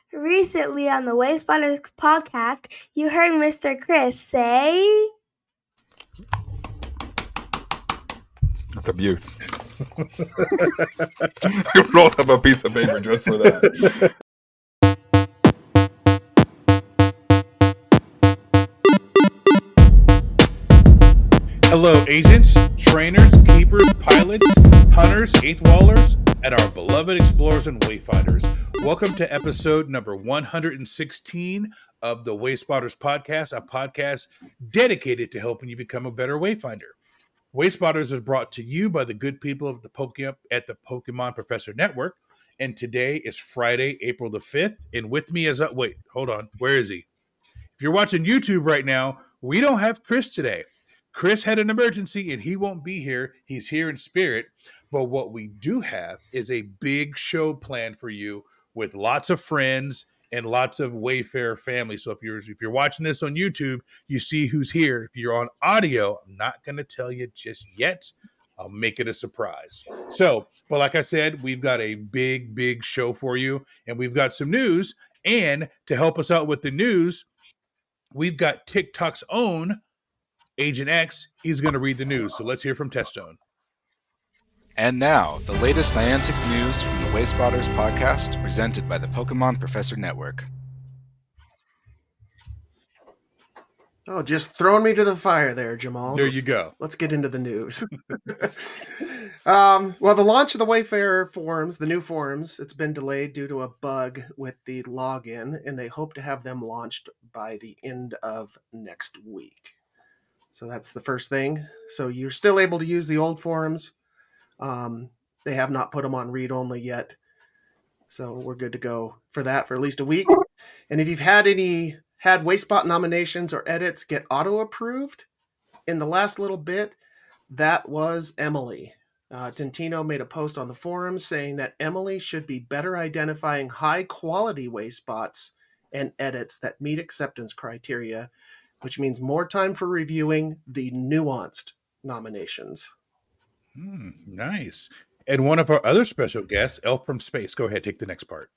Recently on the Wastebusters podcast, you heard Mr. Chris say... That's abuse. I rolled up a piece of paper just for that. Hello, agents, trainers, keepers, pilots, hunters, eighth-wallers, and our beloved explorers and wayfinders. Welcome to episode number 116 of the Wastebusters podcast, a podcast dedicated to helping you become a better wayfinder. Wastebusters is brought to you by the good people of the Pokemon Professor Network, and today is Friday, April the 5th, and with me is... wait, hold on. Where is he? If you're watching YouTube right now, we don't have Chris today. Chris had an emergency and he won't be here. He's here in spirit. But what we do have is a big show planned for you with lots of friends and lots of Wayfarer family. So if you're watching this on YouTube, you see who's here. If you're on audio, I'm not going to tell you just yet. I'll make it a surprise. So, but like I said, we've got a big show for you, and we've got some news. And to help us out with the news, we've got TikTok's own Agent X. He's going to read the news. So let's hear from Testone. And now, the latest Niantic news from the Wastebusters podcast, presented by the Pokemon Professor Network. Oh, just throwing me to the fire there, Jamal. There you go. Let's get into the news. Well, the launch of the Wayfarer forums, the new forums, it's been delayed due to a bug with the login, and they hope to have them launched by the end of next week. So that's the first thing. So you're still able to use the old forums. They have not put them on read-only yet. So we're good to go for that for at least a week. And if you've had Wastebot nominations or edits get auto-approved in the last little bit, that was Emily. Tintino made a post on the forums saying that Emily should be better identifying high-quality Wastebots and edits that meet acceptance criteria, which means more time for reviewing the nuanced nominations. Nice. And one of our other special guests, Elf from Space. Go ahead, take the next part.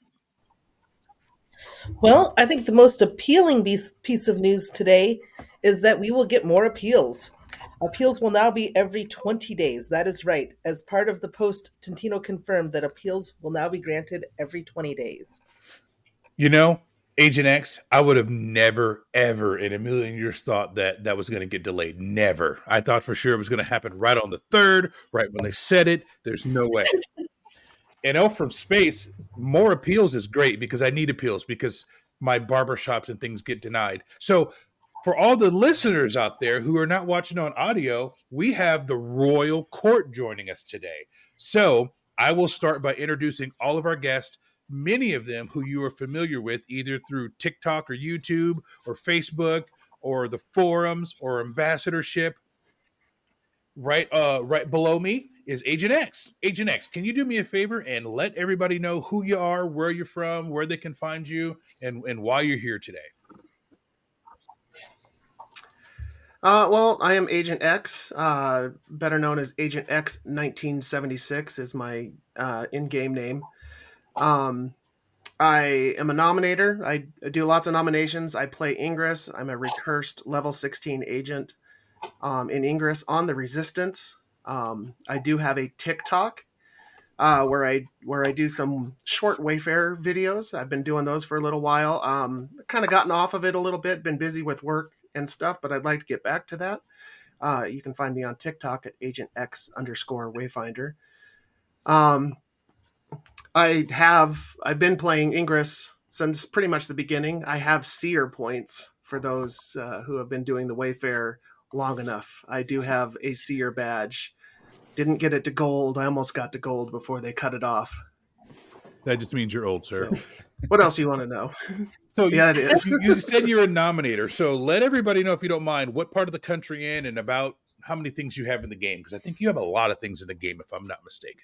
Well, I think the most appealing piece of news today is that we will get more appeals. Appeals will now be every 20 days. That is right. As part of the post, Tintino confirmed that appeals will now be granted every 20 days. You know, Agent X, I would have never, ever in a million years thought that was going to get delayed. Never. I thought for sure it was going to happen right on the 3rd, right when they said it. There's no way. And Elf from Space, more appeals is great because I need appeals because my barbershops and things get denied. So for all the listeners out there who are not watching on audio, we have the Royal Court joining us today. So I will start by introducing all of our guests, many of them who you are familiar with either through TikTok or YouTube or Facebook or the forums or ambassadorship. Right below me is Agent X. Agent X, can you do me a favor and let everybody know who you are, where you're from, where they can find you, and why you're here today? Well, I am Agent X, better known as Agent X 1976 is my in-game name. I am a nominator. I do lots of nominations. I play Ingress. I'm a recursed level 16 agent in Ingress on the Resistance. I do have a TikTok where I do some short Wayfarer videos. I've been doing those for a little while. Kind of gotten off of it a little bit, been busy with work and stuff, but I'd like to get back to that. You can find me on TikTok at agentx_wayfinder. I've been playing Ingress since pretty much the beginning. I have seer points for those who have been doing the Wayfarer long enough. I do have a seer badge. Didn't get it to gold. I almost got to gold before they cut it off. That just means you're old, sir. So, what else you want to know? So yeah, it is. You said you're a nominator. So let everybody know, if you don't mind, what part of the country in and about how many things you have in the game. Because I think you have a lot of things in the game, if I'm not mistaken.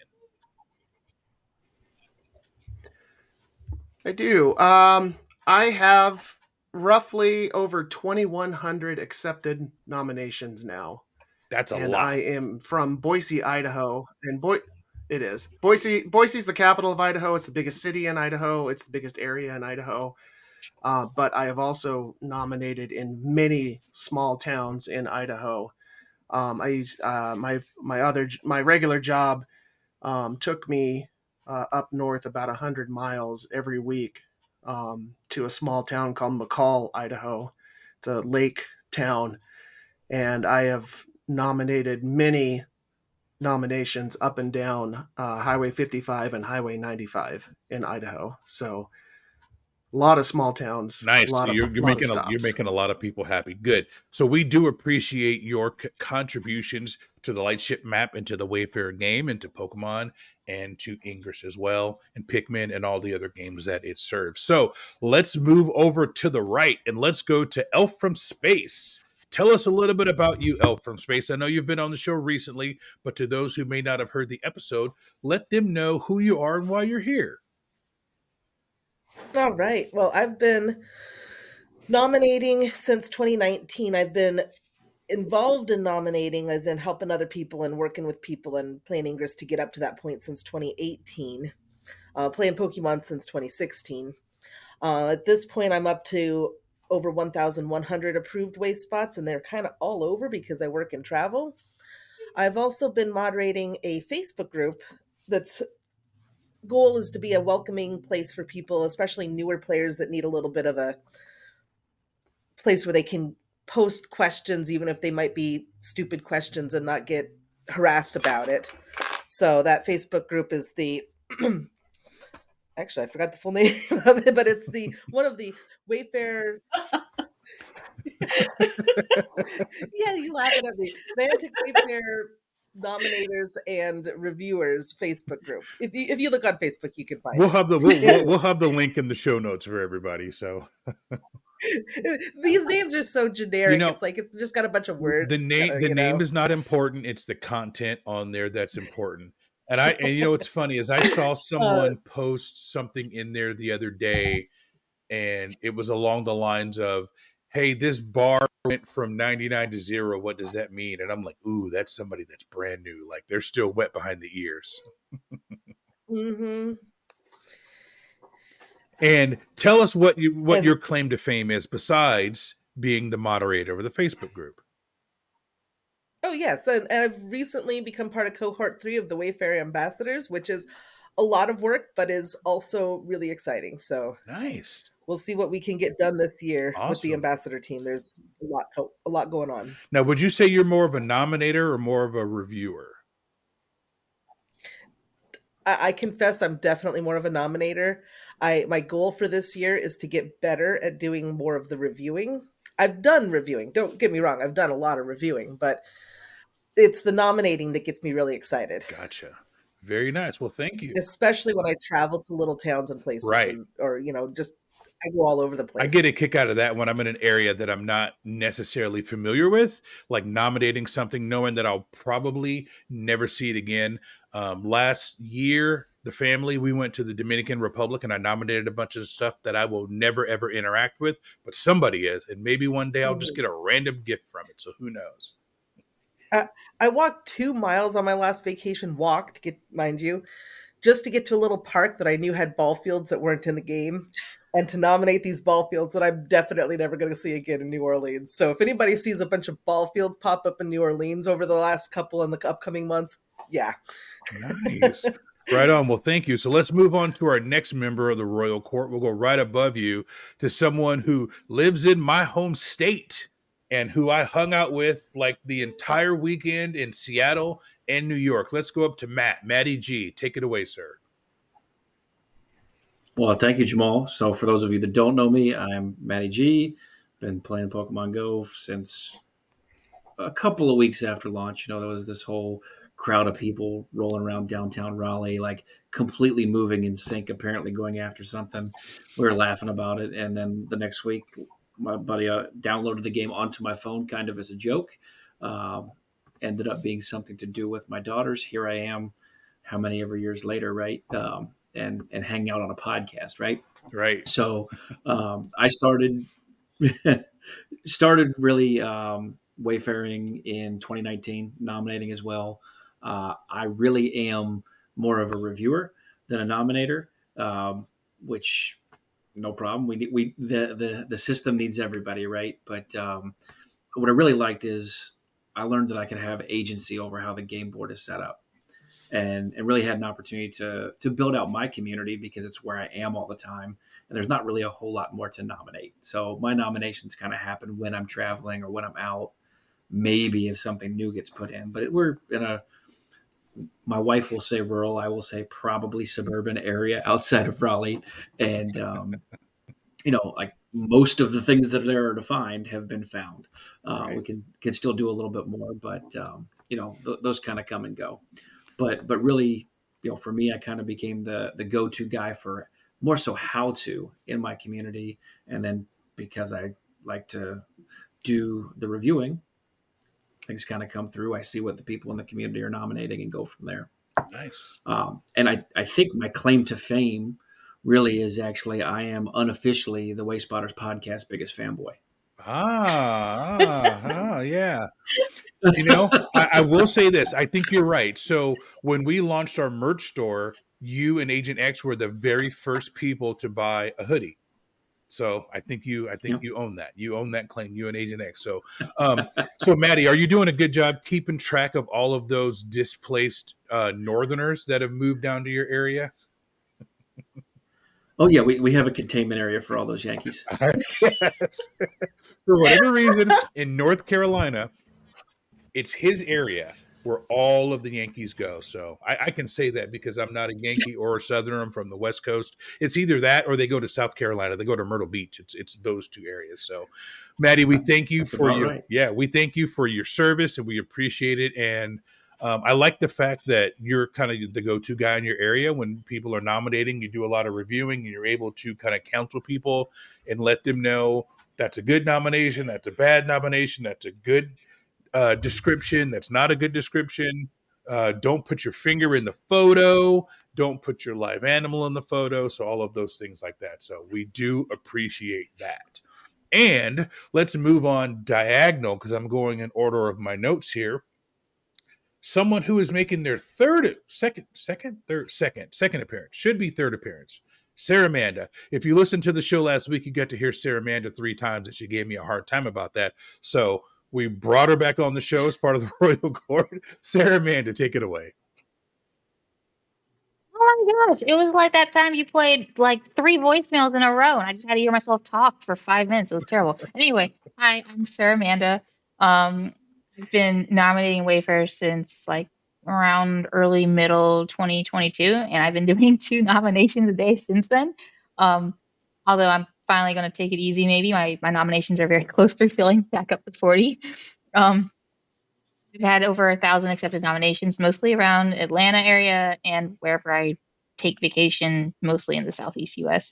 I do. I have roughly over 2,100 accepted nominations now. That's a and lot. I am from Boise, Idaho. And It is. Boise's the capital of Idaho. It's the biggest city in Idaho. It's the biggest area in Idaho. But I have also nominated in many small towns in Idaho. I used my regular job took me up north about 100 miles every week to a small town called McCall, Idaho. It's a lake town, and I have nominated many nominations up and down Highway 55 and Highway 95 in Idaho. So a lot of small towns. Nice. You're Making a lot of people happy. Good. So we do appreciate your contributions to the Lightship map and to the Wayfarer game and to Pokemon and to Ingress as well and Pikmin and all the other games that it serves. So let's move over to the right and let's go to Elf from Space. Tell us a little bit about you, Elf from Space. I know you've been on the show recently, but to those who may not have heard the episode, let them know who you are and why you're here. All right. Well, I've been nominating since 2019. I've been involved in nominating, as in helping other people and working with people and playing Ingress to get up to that point since 2018. Playing Pokemon since 2016. At this point, I'm up to over 1,100 approved waste spots, and they're kind of all over because I work and travel. I've also been moderating a Facebook group that's goal is to be a welcoming place for people, especially newer players that need a little bit of a place where they can post questions, even if they might be stupid questions, and not get harassed about it. So that Facebook group is the actually I forgot the full name of it, but it's the one of the Wayfarer yeah, you laughing at me. Niantic Wayfarer nominators and reviewers Facebook group. If you look on Facebook, you can find we'll have the we'll have the link in the show notes for everybody. So these names are so generic. It's like it's just got a bunch of words. The name is not important. It's the content on there that's important. And it's funny is I saw someone post something in there the other day, and it was along the lines of, "Hey, this bar went from 99 to 0. What does that mean?" And I'm like, "Ooh, that's somebody that's brand new. Like they're still wet behind the ears." Mm-hmm. And tell us what your claim to fame is besides being the moderator of the Facebook group. Oh yes, and I've recently become part of cohort 3 of the Wayfarer Ambassadors, which is a lot of work, but is also really exciting. So nice. We'll see what we can get done this year Awesome. With the ambassador team. There's a lot going on. Now, would you say you're more of a nominator or more of a reviewer? I confess I'm definitely more of a nominator. My goal for this year is to get better at doing more of the reviewing. I've done reviewing. Don't get me wrong. I've done a lot of reviewing, but it's the nominating that gets me really excited. Gotcha. Very nice. Well, thank you. Especially when I travel to little towns and places, right? Or just I go all over the place. I get a kick out of that when I'm in an area that I'm not necessarily familiar with, like nominating something, knowing that I'll probably never see it again. Last year, the family, we went to the Dominican Republic, and I nominated a bunch of stuff that I will never, ever interact with, but somebody is, and maybe one day I'll just get a random gift from it, so who knows? I walked 2 miles on my last vacation, mind you, just to get to a little park that I knew had ball fields that weren't in the game, and to nominate these ball fields that I'm definitely never going to see again in New Orleans. So if anybody sees a bunch of ball fields pop up in New Orleans over the last couple in the upcoming months, yeah. Nice. Right on. Well, thank you. So let's move on to our next member of the Royal Court. We'll go right above you to someone who lives in my home state and who I hung out with like the entire weekend in Seattle and New York. Let's go up to Matty G. Take it away, sir. Well, thank you, Jamal. So for those of you that don't know me, I'm Matty G. Been playing Pokemon Go since a couple of weeks after launch. There was this whole crowd of people rolling around downtown Raleigh, like completely moving in sync, apparently going after something. We were laughing about it. And then the next week, my buddy downloaded the game onto my phone kind of as a joke. Ended up being something to do with my daughters. Here I am, how many ever years later, right? And hanging out on a podcast, right? Right. So I started really wayfaring in 2019, nominating as well. I really am more of a reviewer than a nominator, which no problem. The system needs everybody, right? But what I really liked is I learned that I could have agency over how the game board is set up, and really had an opportunity to build out my community because it's where I am all the time. And there's not really a whole lot more to nominate. So my nominations kind of happen when I'm traveling or when I'm out, maybe if something new gets put in. But we're in my wife will say rural, I will say probably suburban area outside of Raleigh. And, like most of the things that there are to find have been found. Right. We can still do a little bit more, but, those kind of come and go. But really, for me, I kind of became the go-to guy for more so how to in my community. And then because I like to do the reviewing, things kind of come through. I see what the people in the community are nominating and go from there. Nice. And I think my claim to fame really is actually I am unofficially the Way Spotters podcast biggest fanboy. Yeah. I will say this. I think you're right. So when we launched our merch store, you and Agent X were the very first people to buy a hoodie. So I think you own that. You own that claim, you and Agent X. So, so Maddie, are you doing a good job keeping track of all of those displaced Northerners that have moved down to your area? Oh yeah, we have a containment area for all those Yankees. Yes. For whatever reason, in North Carolina, it's his area where all of the Yankees go. So I can say that because I'm not a Yankee or a Southerner. I'm from the West Coast. It's either that or they go to South Carolina. They go to Myrtle Beach. It's those two areas. So, Maddie, we thank you we thank you for your service and we appreciate it. And I like the fact that you're kind of the go-to guy in your area when people are nominating. You do a lot of reviewing and you're able to kind of counsel people and let them know that's a good nomination, that's a bad nomination, that's a good description, that's not a good description. Don't put your finger in the photo. Don't put your live animal in the photo. So all of those things like that. So we do appreciate that. And let's move on diagonal because I'm going in order of my notes here. Someone who is making their second appearance, should be third appearance. Sarah Amanda. If you listened to the show last week, you got to hear Sarah Amanda 3 times and she gave me a hard time about that. So we brought her back on the show as part of the Royal Court. Sarah Amanda, take it away. Oh my gosh. It was like that time you played like 3 voicemails in a row and I just had to hear myself talk for 5 minutes. It was terrible. Anyway, hi, I'm Sarah Amanda. I've been nominating Wayfair since like around middle 2022, and I've been doing 2 nominations a day since then. Although I'm finally going to take it easy. Maybe my nominations are very close to filling back up with 40. I've had over 1,000 accepted nominations, mostly around Atlanta area and wherever I take vacation, mostly in the Southeast U.S.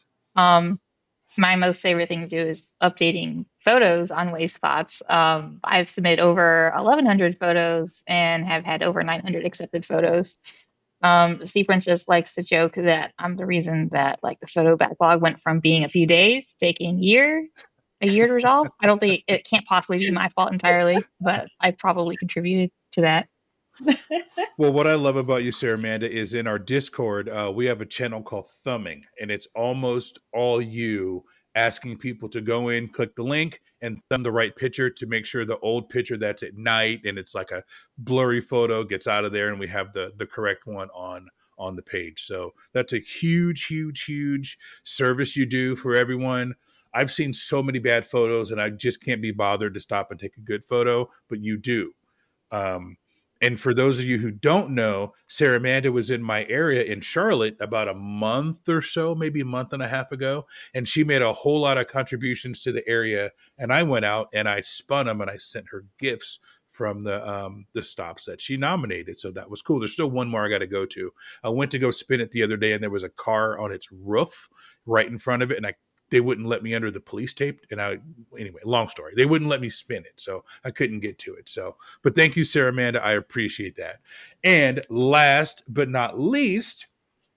My most favorite thing to do is updating photos on WaySpots. I've submitted over 1,100 photos and have had over 900 accepted photos. Sea Princess likes to joke that I'm the reason that like the photo backlog went from being a few days to taking a year to resolve. I don't think it can't possibly be my fault entirely, but I probably contributed to that. Well, what I love about you, Sarah Amanda, is in our Discord, we have a channel called Thumbing, and it's almost all you asking people to go in, click the link, and thumb the right picture to make sure the old picture that's at night and it's like a blurry photo gets out of there, and we have the correct one on the page. So that's a huge, huge, huge service you do for everyone. I've seen so many bad photos, and I just can't be bothered to stop and take a good photo, but you do. And for those of you who don't know, Sarah Amanda was in my area in Charlotte about a month or so, maybe a month and a half ago. And she made a whole lot of contributions to the area. And I went out and I spun them and I sent her gifts from the stops that she nominated. So that was cool. There's still one more I got to go to. I went to go spin it the other day and there was a car on its roof right in front of it. And they wouldn't let me under the police tape. And anyway, long story. They wouldn't let me spin it. So I couldn't get to it. So, but thank you, Sarah Amanda. I appreciate that. And last but not least,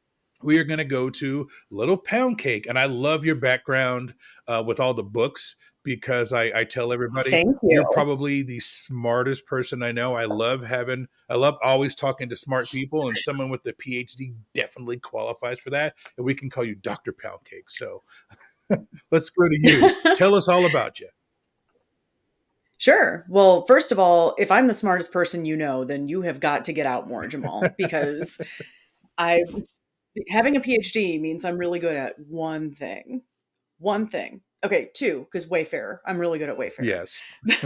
we are going to go to Little Pound Cake. And I love your background with all the books, because I tell everybody Thank you. you're probably the smartest person I know. I love always talking to smart people, and someone with a PhD definitely qualifies for that. And we can call you Dr. Pound Cake. So let's go to you. Tell us all about you. Sure. Well, first of all, if I'm the smartest person you know, then you have got to get out more, Jamal, because having a PhD means I'm really good at one thing. Okay, two, because Wayfarer. I'm really good at Wayfarer. Yes.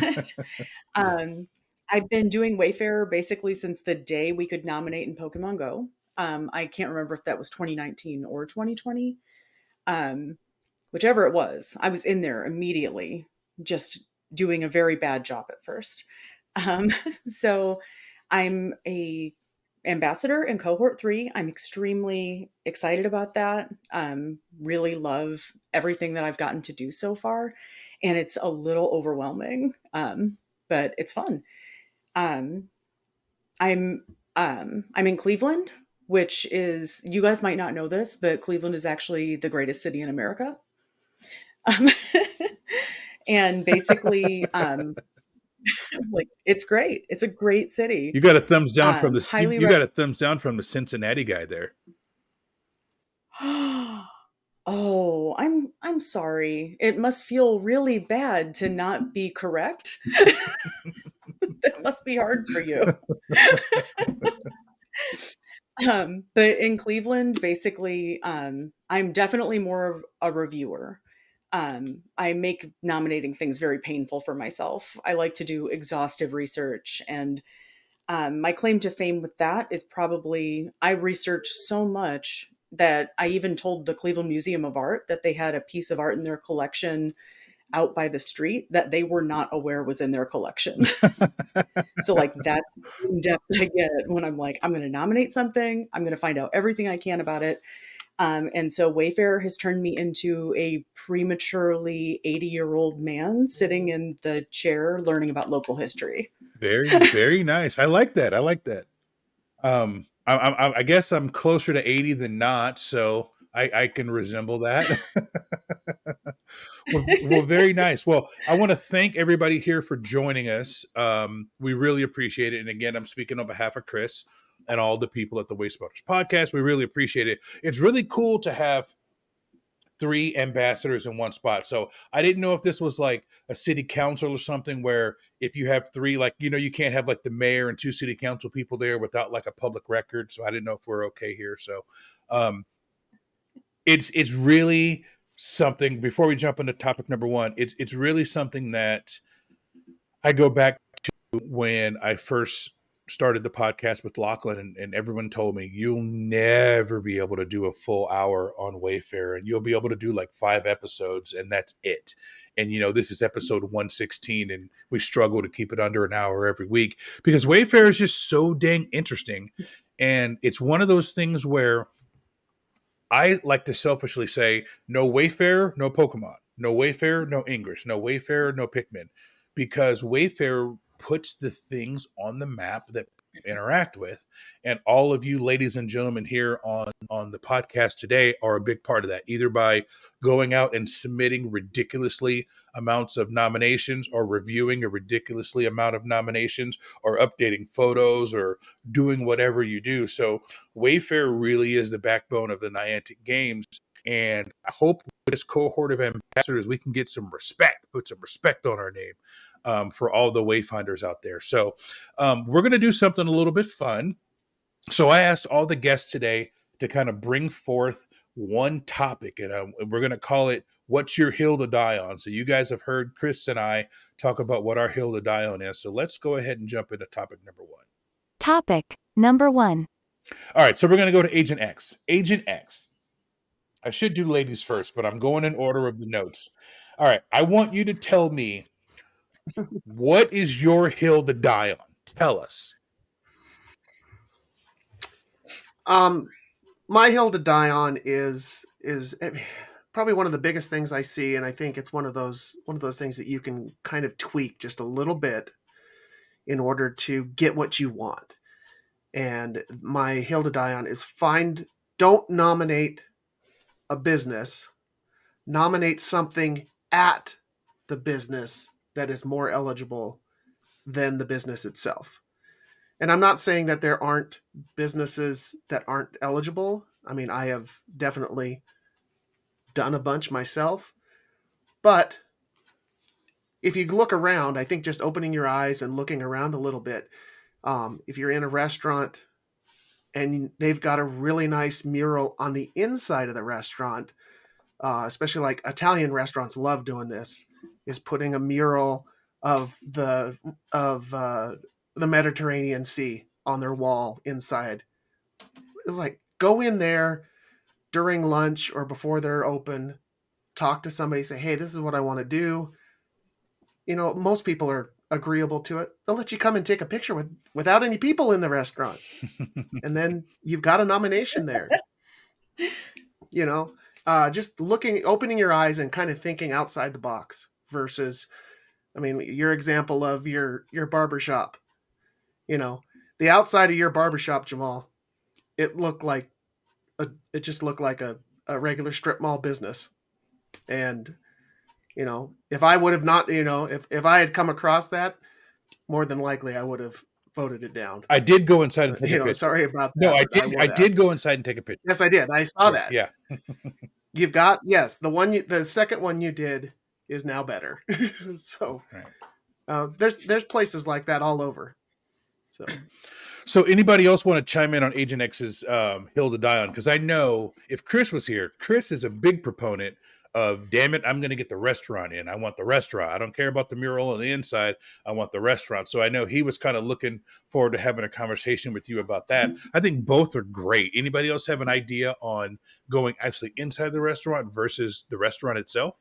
I've been doing Wayfarer basically since the day we could nominate in Pokemon Go. I can't remember if that was 2019 or 2020. Whichever it was, I was in there immediately, just doing a very bad job at first. So I'm a ambassador in cohort 3. I'm extremely excited about that. Really love everything that I've gotten to do so far, and it's a little overwhelming, but it's fun. I'm in Cleveland, which is, you guys might not know this, but Cleveland is actually the greatest city in America. And basically, like, it's great. It's a great city. You got a thumbs down from the highly you got a thumbs down from the Cincinnati guy there. Oh, I'm sorry. It must feel really bad to not be correct. That must be hard for you. But in Cleveland, basically, I'm definitely more of a reviewer. I make nominating things very painful for myself. I like to do exhaustive research, and my claim to fame with that is probably I researched so much that I even told the Cleveland Museum of Art that they had a piece of art in their collection out by the street that they were not aware was in their collection. So like, that's in depth I get when I'm like, I'm going to nominate something. I'm going to find out everything I can about it. And so Wayfarer has turned me into a prematurely 80-year-old man sitting in the chair learning about local history. Very, very nice. I like that. I guess I'm closer to 80 than not, so I can resemble that. well, very nice. Well, I want to thank everybody here for joining us. We really appreciate it. And again, I'm speaking on behalf of Chris and all the people at the Wasteboters podcast. We really appreciate it. It's really cool to have 3 ambassadors in one spot. So I didn't know if this was like a city council or something where if you have 3, like, you can't have like the mayor and 2 city council people there without like a public record. So I didn't know if we're okay here. So it's really something, before we jump into topic number 1, it's really something that I go back to when I first started the podcast with Lachlan, and everyone told me you'll never be able to do a full hour on Wayfarer, and you'll be able to do like 5 episodes and that's it. And this is episode 116, and we struggle to keep it under an hour every week because Wayfarer is just so dang interesting. And it's one of those things where I like to selfishly say, no Wayfarer, no Pokemon, no Wayfarer, no English, no Wayfarer, no Pikmin, because Wayfarer puts the things on the map that interact with, and all of you ladies and gentlemen here on the podcast today are a big part of that, either by going out and submitting ridiculously amounts of nominations, or reviewing a ridiculously amount of nominations, or updating photos, or doing whatever you do. So Wayfarer really is the backbone of the Niantic games, and I hope with this cohort of ambassadors we can get some respect, put some respect on our name. For all the Wayfinders out there. So we're going to do something a little bit fun. So I asked all the guests today to kind of bring forth one topic, and we're going to call it, What's Your Hill to Die On? So you guys have heard Chris and I talk about what our hill to die on is. So let's go ahead and jump into topic number 1. Topic number 1. All right, so we're going to go to Agent X. Agent X. I should do ladies first, but I'm going in order of the notes. All right, I want you to tell me, what is your hill to die on? Tell us. My hill to die on is probably one of the biggest things I see, and I think it's one of those things that you can kind of tweak just a little bit in order to get what you want. And my hill to die on is find don't nominate a business, nominate something at the business that is more eligible than the business itself. And I'm not saying that there aren't businesses that aren't eligible. I mean, I have definitely done a bunch myself. But if you look around, I think just opening your eyes and looking around a little bit, if you're in a restaurant and they've got a really nice mural on the inside of the restaurant, especially like Italian restaurants love doing this, is putting a mural of the Mediterranean Sea on their wall inside. It's like, go in there during lunch or before they're open, talk to somebody, say, hey, this is what I want to do. You know, most people are agreeable to it. They'll let you come and take a picture without any people in the restaurant. And then you've got a nomination there. You know, just opening your eyes and kind of thinking outside the box versus, I mean, your example of your barbershop, you know, the outside of your barbershop, Jamal, it just looked like a regular strip mall business. And, you know, if I would have not, you know, if I had come across that, more than likely I would have voted it down. I did go inside and take a picture. Sorry about that. No, I did go inside and take a picture. Yes, I did. I saw that. Yeah. You've got, yes, the second one you did is now better. So right. There's places like that all over. So anybody else want to chime in on Agent X's Hill to Die On? Because I know if Chris was here, Chris is a big proponent of, damn it, I'm going to get the restaurant in. I want the restaurant. I don't care about the mural on the inside. I want the restaurant. So I know he was kind of looking forward to having a conversation with you about that. I think both are great. Anybody else have an idea on going actually inside the restaurant versus the restaurant itself?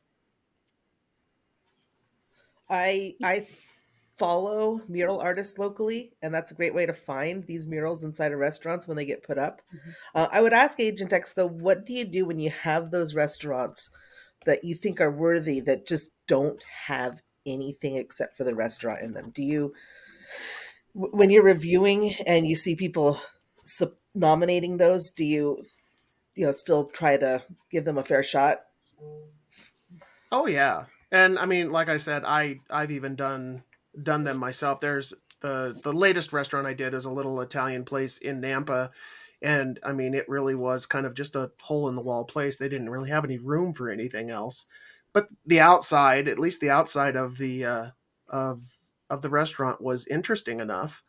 I follow mural artists locally, and that's a great way to find these murals inside of restaurants when they get put up. I would ask Agent X, though, what do you do when you have those restaurants that you think are worthy that just don't have anything except for the restaurant in them? Do you, when you're reviewing and you see people nominating those, do you still try to give them a fair shot? Oh yeah. And I mean, like I said, I've even done them myself. There's the latest restaurant I did is a little Italian place in Nampa. And I mean, it really was kind of just a hole in the wall place. They didn't really have any room for anything else, but the outside, at least the outside of the restaurant was interesting enough,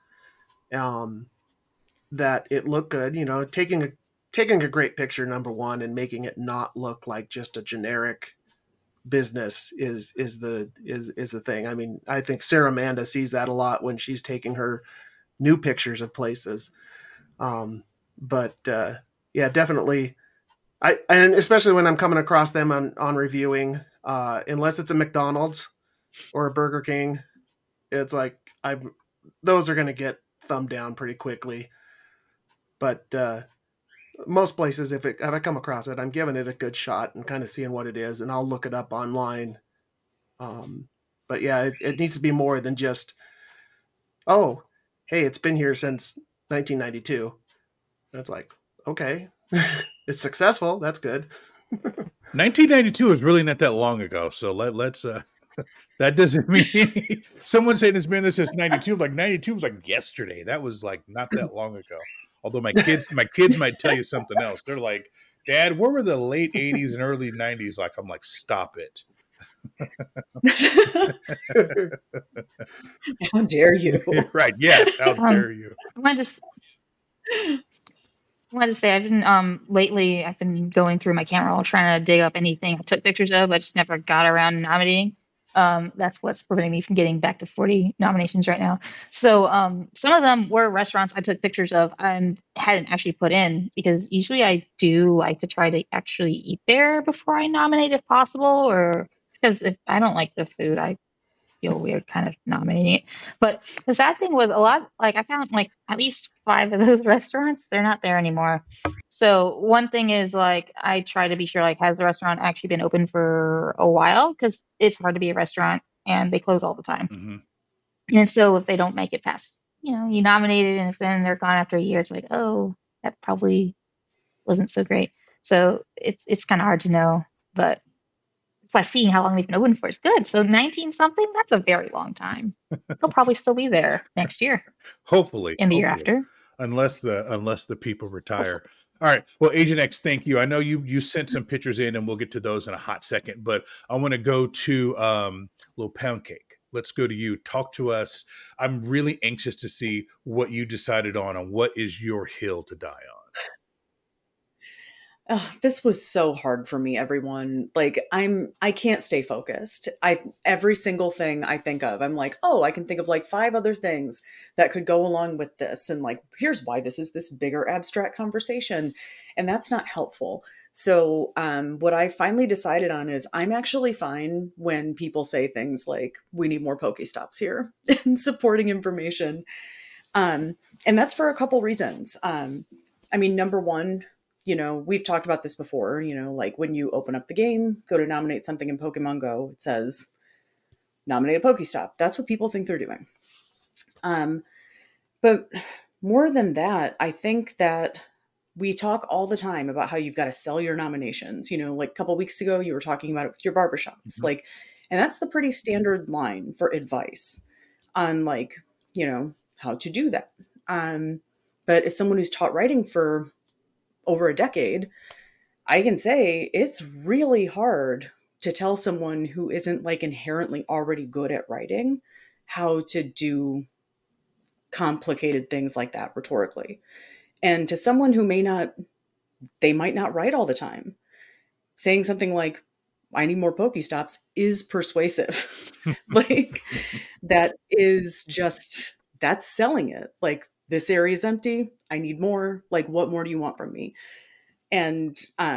that it looked good, you know, taking a great picture, number one, and making it not look like just a generic business is the thing. I mean, I think Sarah Amanda sees that a lot when she's taking her new pictures of places. But yeah, definitely. And especially when I'm coming across them on reviewing, unless it's a McDonald's or a Burger King, it's like those are going to get thumbed down pretty quickly. But most places, if I come across it, I'm giving it a good shot and kind of seeing what it is, and I'll look it up online. But yeah, it needs to be more than just, oh, hey, it's been here since 1992. That's like, okay, it's successful. That's good. 1992 is really not that long ago. So let's that doesn't mean someone saying it's been there since 92. Like 92 was like yesterday. That was like not that long ago. Although my kids might tell you something else. They're like, Dad, what were the late 80s and early 90s like? I'm like, stop it. How dare you? Right. Yes. How dare you? I wanted to say lately I've been going through my camera roll trying to dig up anything I took pictures of. I just never got around to nominating. That's what's preventing me from getting back to 40 nominations right now. So some of them were restaurants I took pictures of and hadn't actually put in, because usually I do like to try to actually eat there before I nominate if possible, or because if I don't like the food, I feel weird kind of nominating it. But the sad thing was I found like at least 5 of those restaurants, they're not there anymore. So one thing is like, I try to be sure, like, has the restaurant actually been open for a while? Because it's hard to be a restaurant and they close all the time. Mm-hmm. And so if they don't make it past, you nominated, and if then they're gone after a year, it's like, oh, that probably wasn't so great. So it's kind of hard to know, but that's why seeing how long they've been open for is good. So 19 something, that's a very long time. They'll probably still be there next year Hopefully. and the year hopefully. after. Unless the people retire. All right. Well, Agent X, thank you. I know you sent some pictures in, and we'll get to those in a hot second. But I want to go to Little Pound Cake. Let's go to you. Talk to us. I'm really anxious to see what you decided on what is your hill to die on. Oh, this was so hard for me, everyone. Like I can't stay focused. Every single thing I think of, I'm like, oh, I can think of like 5 other things that could go along with this. And like, here's why this is this bigger abstract conversation. And that's not helpful. So what I finally decided on is I'm actually fine when people say things like, we need more Pokestops here and supporting information. And that's for a couple reasons. I mean, number one, we've talked about this before, like when you open up the game, go to nominate something in Pokemon Go, it says nominate a Pokestop. That's what people think they're doing. But more than that, I think that we talk all the time about how you've got to sell your nominations. Like a couple weeks ago, you were talking about it with your barbershops. Mm-hmm. Like, and that's the pretty standard line for advice on like, how to do that. But as someone who's taught writing for over a decade, I can say it's really hard to tell someone who isn't like inherently already good at writing how to do complicated things like that rhetorically. And to someone who they might not write all the time, saying something like, I need more Pokestops is persuasive. Like that is just, that's selling it. Like, this area is empty. I need more. Like, what more do you want from me? And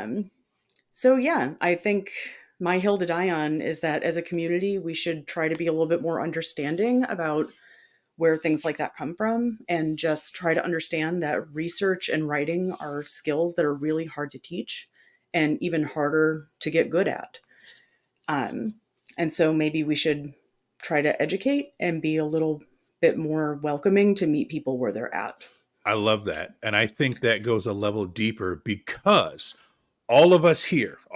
so, yeah, I think my hill to die on is that as a community, we should try to be a little bit more understanding about where things like that come from, and just try to understand that research and writing are skills that are really hard to teach and even harder to get good at. And so maybe we should try to educate and be a little bit more welcoming to meet people where they're at. I love that. And I think that goes a level deeper because all of us,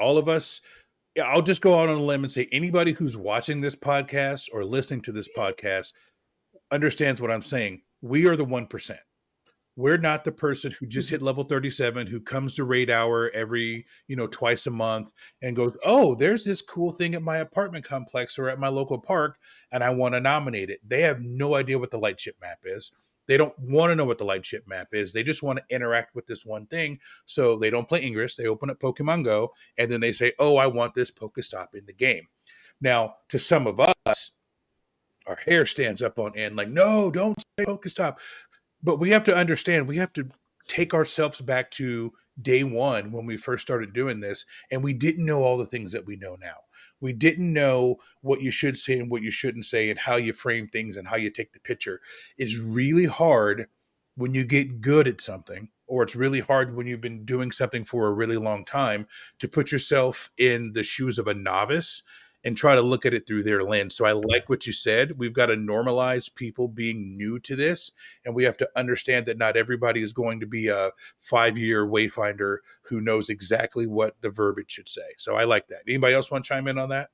I'll just go out on a limb and say anybody who's watching this podcast or listening to this podcast understands what I'm saying. We are the 1%. We're not the person who just hit level 37, who comes to Raid Hour every, twice a month and goes, oh, there's this cool thing at my apartment complex or at my local park, and I want to nominate it. They have no idea what the light ship map is. They don't want to know what the light ship map is. They just want to interact with this one thing. So they don't play Ingress. They open up Pokemon Go, and then they say, oh, I want this Pokestop in the game. Now, to some of us, our hair stands up on end, like, no, don't say Pokestop. But we have to understand, we have to take ourselves back to day one when we first started doing this, and we didn't know all the things that we know now. We didn't know what you should say and what you shouldn't say and how you frame things and how you take the picture. It's really hard when you get good at something, or it's really hard when you've been doing something for a really long time, to put yourself in the shoes of a novice and try to look at it through their lens. So I like what you said. We've got to normalize people being new to this, and we have to understand that not everybody is going to be a 5-year wayfinder who knows exactly what the verbiage should say. So I like that. Anybody else want to chime in on that?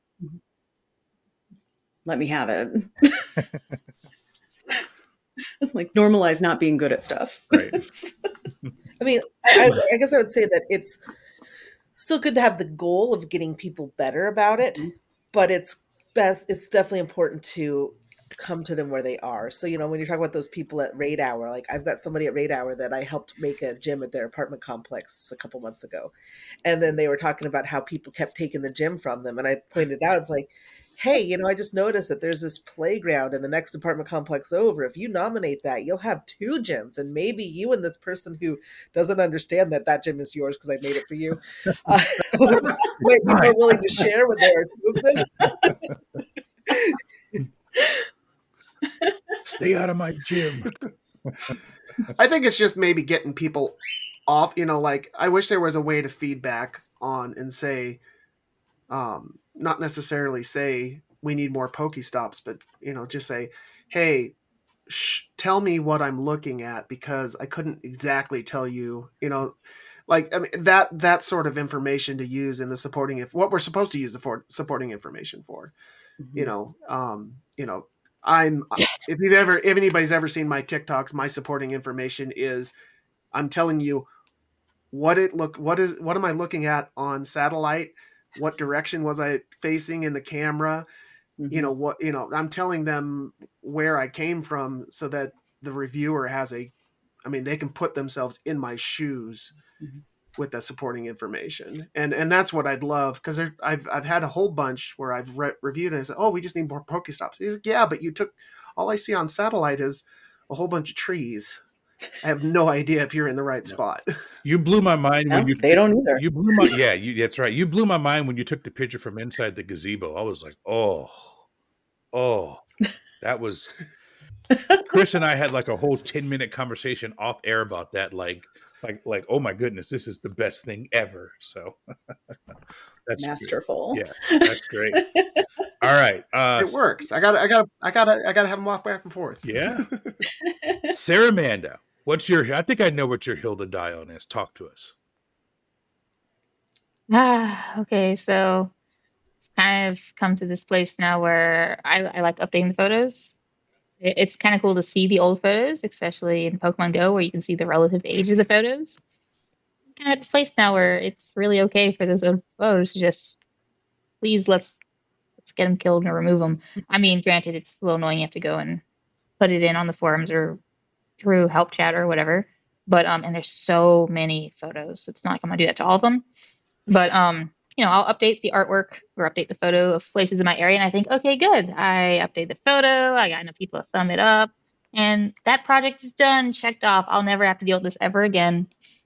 Let me have it. Like, normalize not being good at stuff. Right. I mean, I guess I would say that it's still good to have the goal of getting people better about it, but it's definitely important to come to them where they are. So, when you talk about those people at Raid Hour, like I've got somebody at Raid Hour that I helped make a gym at their apartment complex a couple months ago. And then they were talking about how people kept taking the gym from them. And I pointed out, it's like, hey, I just noticed that there's this playground in the next apartment complex over. If you nominate that, you'll have 2 gyms. And maybe you and this person who doesn't understand that gym is yours because I made it for you might be more willing to share when there are 2 of them. Stay out of my gym. I think it's just maybe getting people off, like I wish there was a way to feedback on and say, not necessarily say we need more Pokestops, but, just say, hey, tell me what I'm looking at, because I couldn't exactly tell you, like, I mean, that sort of information to use in the supporting, if what we're supposed to use the supporting information for, you know, if anybody's ever seen my TikToks, my supporting information is, I'm telling you what am I looking at on satellite? What direction was I facing in the camera? Mm-hmm. I'm telling them where I came from so that the reviewer they can put themselves in my shoes with the supporting information. And that's what I'd love, because I've had a whole bunch where I've reviewed and I said, oh, we just need more Pokestops. He's like, yeah, but all I see on satellite is a whole bunch of trees. I have no idea if you're in the right spot. You blew my mind when they don't either. You blew my that's right. You blew my mind when you took the picture from inside the gazebo. I was like, oh, that was. Chris and I had like a whole 10-minute conversation off air about that. Like, oh my goodness, this is the best thing ever. So that's masterful. Great. Yeah, that's great. All right, it works. I gotta have them walk back and forth. Yeah, Sarah Amanda. I think I know what your Hill to Die on is. Talk to us. Okay, so kind of come to this place now where I like updating the photos. It's kind of cool to see the old photos, especially in Pokemon Go, where you can see the relative age of the photos. Kind of at this place now where it's really okay for those old photos to just, please, let's get them killed and remove them. I mean, granted, it's a little annoying. You have to go and put it in on the forums or through help chat or whatever. But and there's so many photos. It's not like I'm gonna do that to all of them. But I'll update the artwork or update the photo of places in my area, and I think, okay, good. I update the photo. I got enough people to thumb it up, and that project is done, checked off. I'll never have to deal with this ever again.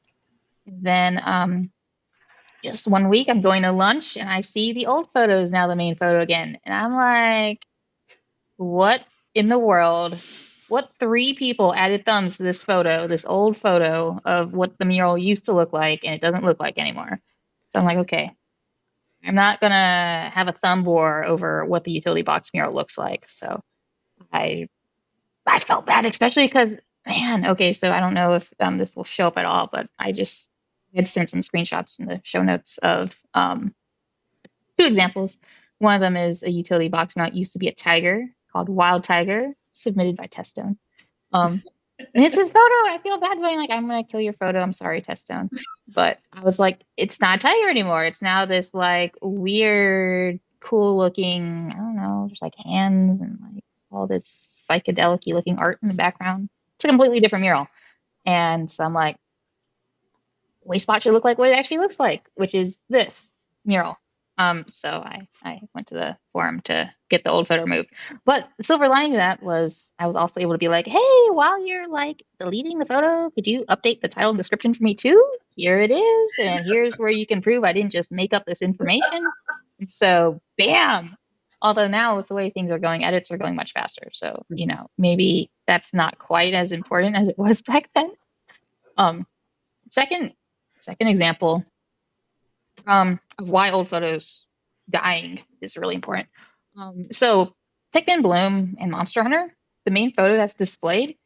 Then just one week, I'm going to lunch, and I see the old photo is now the main photo again, and I'm like, what in the world? What 3 people added thumbs to this photo, this old photo of what the mural used to look like, and it doesn't look like anymore? So I'm like, okay, I'm not going to have a thumb war over what the utility box mural looks like. So I felt bad, especially because, man, okay, so I don't know if this will show up at all, but I just had sent some screenshots in the show notes of 2 examples. One of them is a utility box mount. It used to be a tiger called Wild Tiger, submitted by Teststone. And it's his photo, and I feel bad going like, I'm going to kill your photo. I'm sorry, Teststone. But I was like, it's not a tiger anymore. It's now this like weird, cool looking, I don't know, just like hands and like all this psychedelic-y looking art in the background. It's a completely different mural. And so I'm like, Wastebot should look like what it actually looks like, which is this mural. So I went to the forum to get the old photo removed. But the silver lining to that was I was also able to be like, hey, while you're like deleting the photo, could you update the title and description for me too? Here it is. And here's where you can prove I didn't just make up this information. So bam. Although now with the way things are going, edits are going much faster. So, maybe that's not quite as important as it was back then. Second example of why old photos dying is really important. So Pikmin Bloom and Monster Hunter, the main photo that's displayed,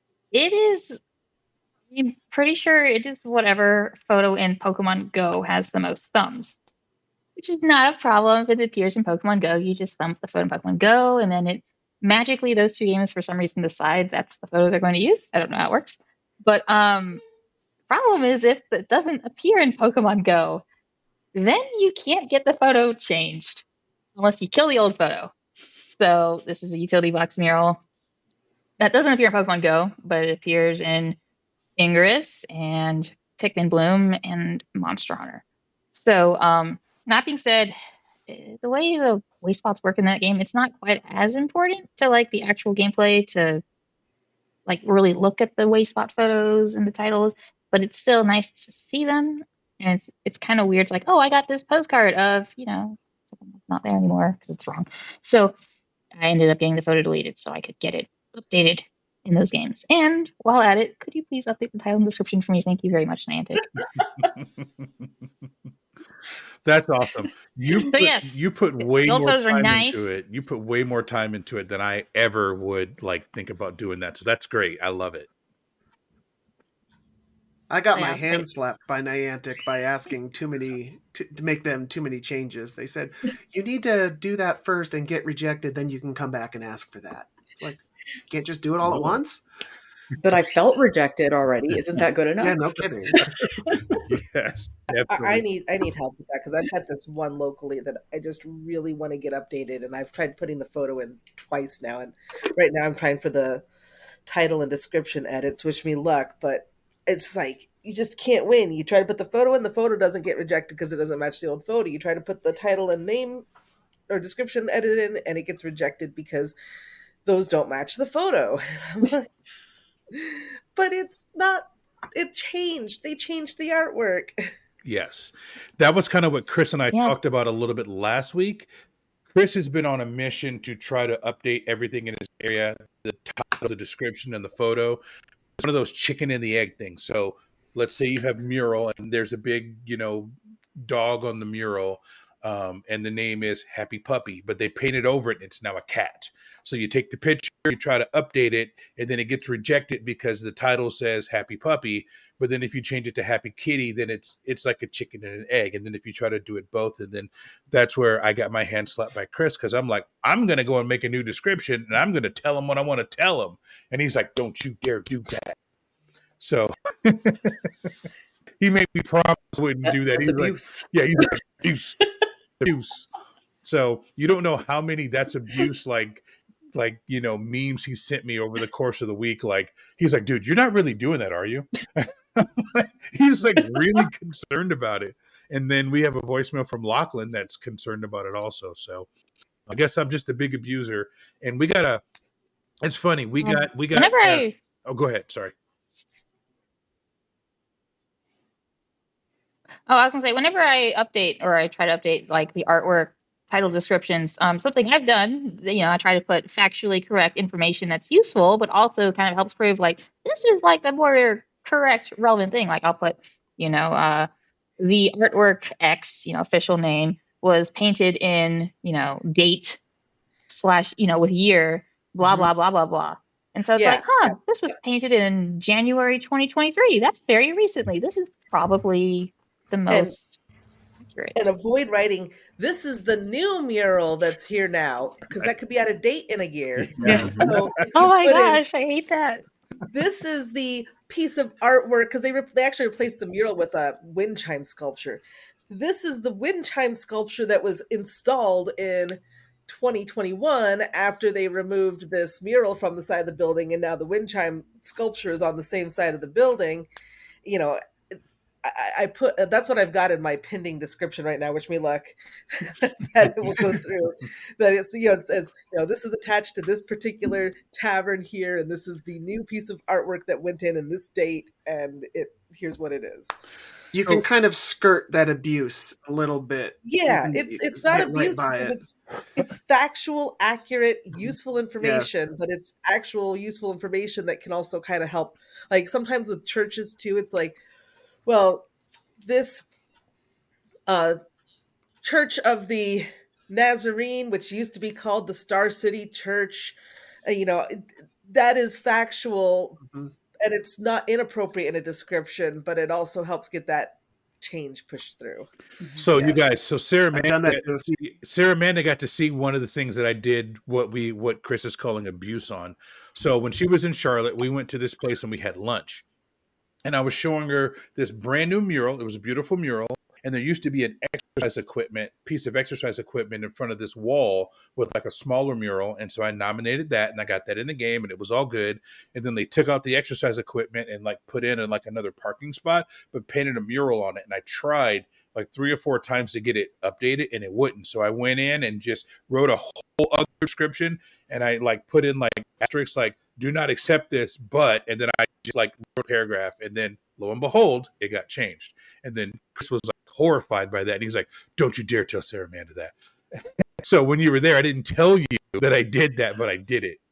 I'm pretty sure it is whatever photo in Pokemon Go has the most thumbs, which is not a problem if it appears in Pokemon Go. You just thumb the photo in Pokemon Go, and then it magically, those 2 games for some reason decide that's the photo they're going to use. I don't know how it works. But problem is if it doesn't appear in Pokemon Go, then you can't get the photo changed unless you kill the old photo. So this is a utility box mural that doesn't appear in Pokemon Go, but it appears in Ingress and Pikmin Bloom and Monster Hunter. So that being said, the way the Wastebots work in that game, it's not quite as important to like the actual gameplay to like really look at the Wastebot photos and the titles, but it's still nice to see them. And it's kind of weird. It's like, oh, I got this postcard of, something that's not there anymore because it's wrong. So I ended up getting the photo deleted so I could get it updated in those games. And while at it, could you please update the title and description for me? Thank you very much, Niantic. That's awesome. You put way more time into it. You put way more time into it than I ever would like think about doing that. So that's great. I love it. I got my Yeah, hand so- slapped by Niantic by asking to make them too many changes. They said, you need to do that first and get rejected, then you can come back and ask for that. It's like, you can't just do it all at once? But I felt rejected already. Isn't that good enough? Yeah, no kidding. Yes, I definitely. need help with that because I've had this one locally that I just really want to get updated, and I've tried putting the photo in twice now, and right now I'm trying for the title and description edits. Wish me luck, but it's like you just can't win. You try to put the photo in, the photo doesn't get rejected because it doesn't match the old photo. You try to put the title and name or description edit in, and it gets rejected because those don't match the photo. But it's not. It changed. They changed the artwork. Yes. That was kind of what Chris and I Yeah. talked about a little bit last week. Chris has been on a mission to try to update everything in his area, the title, the description, and the photo. It's one of those chicken and the egg things. So let's say you have mural and there's a big, dog on the mural, and the name is Happy Puppy, but they painted over it and it's now a cat. So you take the picture, you try to update it, and then it gets rejected because the title says Happy Puppy. But then if you change it to Happy Kitty, then it's like a chicken and an egg. And then if you try to do it both, and then that's where I got my hand slapped by Chris, because I'm like, I'm going to go and make a new description and I'm going to tell him what I want to tell him. And he's like, don't you dare do that. So he made me promise I wouldn't do that. That's He's abuse. Like, yeah, he's like, abuse. So you don't know how many that's abuse, like memes he sent me over the course of the week. Like, he's like, dude, you're not really doing that, are you? He's like really concerned about it. And then we have a voicemail from Lachlan that's concerned about it also. So I guess I'm just a big abuser. And it's funny. We got, whenever oh, go ahead. Sorry. Oh, I was gonna say, whenever I update or I try to update like the artwork, title descriptions, something I've done, I try to put factually correct information that's useful, but also kind of helps prove like this is like the more correct, relevant thing. Like I'll put, the artwork X, official name was painted in, date / with year, blah, blah, blah, blah, blah. And so it's Yeah. like, this was painted in January 2023. That's very recently. This is probably the most accurate. And avoid writing, this is the new mural that's here now, because that could be out of date in a year. Yeah. So if you Oh my put in, gosh, I hate that. this is the piece of artwork, because they actually replaced the mural with a wind chime sculpture. This is the wind chime sculpture that was installed in 2021 after they removed this mural from the side of the building, and now the wind chime sculpture is on the same side of the building. I put that's what I've got in my pending description right now. Wish me luck that it will go through. That it's it says this is attached to this particular tavern here, and this is the new piece of artwork that went in this date, and here's what it is. You can kind of skirt that abuse a little bit. Yeah, You can it's not get right abuse by because it's factual, accurate, useful information, but it's actual useful information that can also kind of help. Like sometimes with churches too, it's like, well, this Church of the Nazarene, which used to be called the Star City Church, that is factual, and it's not inappropriate in a description, but it also helps get that change pushed through. So Yes. you guys, so Sarah I've done that Amanda, to a few. Sarah Amanda got to see one of the things that I did, what Chris is calling abuse on. So when she was in Charlotte, we went to this place and we had lunch. And I was showing her this brand new mural. It was a beautiful mural. And there used to be an piece of exercise equipment in front of this wall with like a smaller mural. And so I nominated that and I got that in the game and it was all good. And then they took out the exercise equipment and like put in like another parking spot, but painted a mural on it. And I tried like 3 or 4 times to get it updated and it wouldn't. So I went in and just wrote a whole other description and I like put in like asterisks like, do not accept this, but, and then I just like wrote a paragraph and then lo and behold, it got changed. And then Chris was like horrified by that. And he's like, don't you dare tell Sarah Amanda that. So when you were there, I didn't tell you that I did that, but I did it.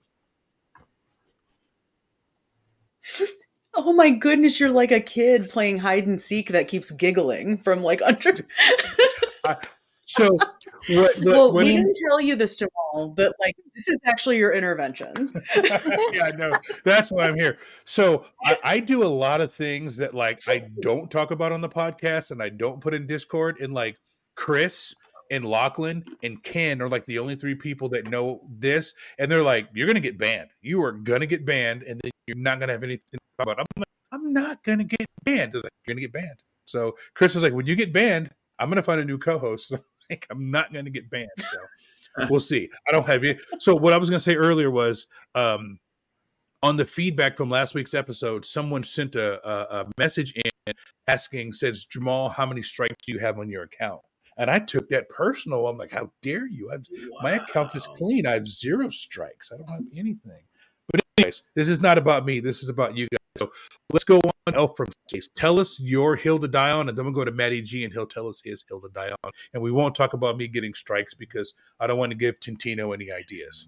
Oh my goodness, you're like a kid playing hide and seek that keeps giggling from like under. So Well, we didn't tell you this, Jamal, but like this is actually your intervention. Yeah, I know. That's why I'm here. So I do a lot of things that like I don't talk about on the podcast and I don't put in Discord. And like Chris and Lachlan and Ken are like the only three people that know this. And they're like, you're gonna get banned. You are gonna get banned, and then you're not gonna have anything to talk about. I'm like, I'm not gonna get banned. They're like, you're gonna get banned. So Chris was like, when you get banned, I'm gonna find a new co-host. Like, I'm not gonna get banned. So we'll see. I don't have it. So what I was gonna say earlier was on the feedback from last week's episode, someone sent a message in asking, says, Jamal, how many strikes do you have on your account? And I took that personal. I'm like, how dare you? My account is clean. I have 0 strikes. I don't have anything. But anyways, this is not about me. This is about you guys. So let's go on. Elf from Space. Tell us your hill to die on, and then we'll go to Matty G, and he'll tell us his hill to die on. And we won't talk about me getting strikes because I don't want to give Tintino any ideas.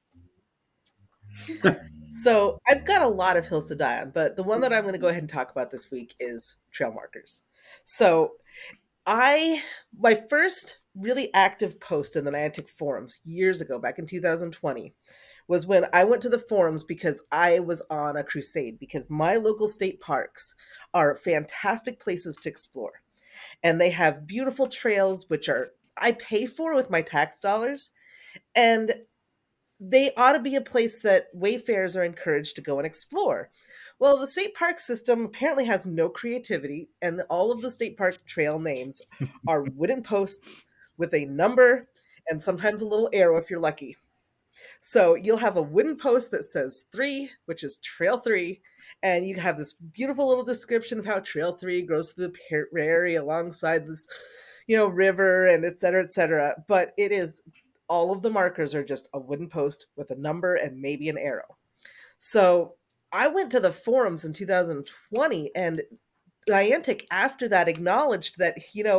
So I've got a lot of hills to die on, but the one that I'm going to go ahead and talk about this week is trail markers. So my first really active post in the Niantic forums years ago, back in 2020, was when I went to the forums because I was on a crusade, because my local state parks are fantastic places to explore. And they have beautiful trails, which I pay for with my tax dollars. And they ought to be a place that wayfarers are encouraged to go and explore. Well, the state park system apparently has no creativity, and all of the state park trail names are wooden posts with a number and sometimes a little arrow if you're lucky. So you'll have a wooden post that says 3, which is Trail 3, and you have this beautiful little description of how Trail 3 grows through the prairie alongside this, river, and et cetera, et cetera. But it is, all of the markers are just a wooden post with a number and maybe an arrow. So I went to the forums in 2020, and Niantic after that acknowledged that,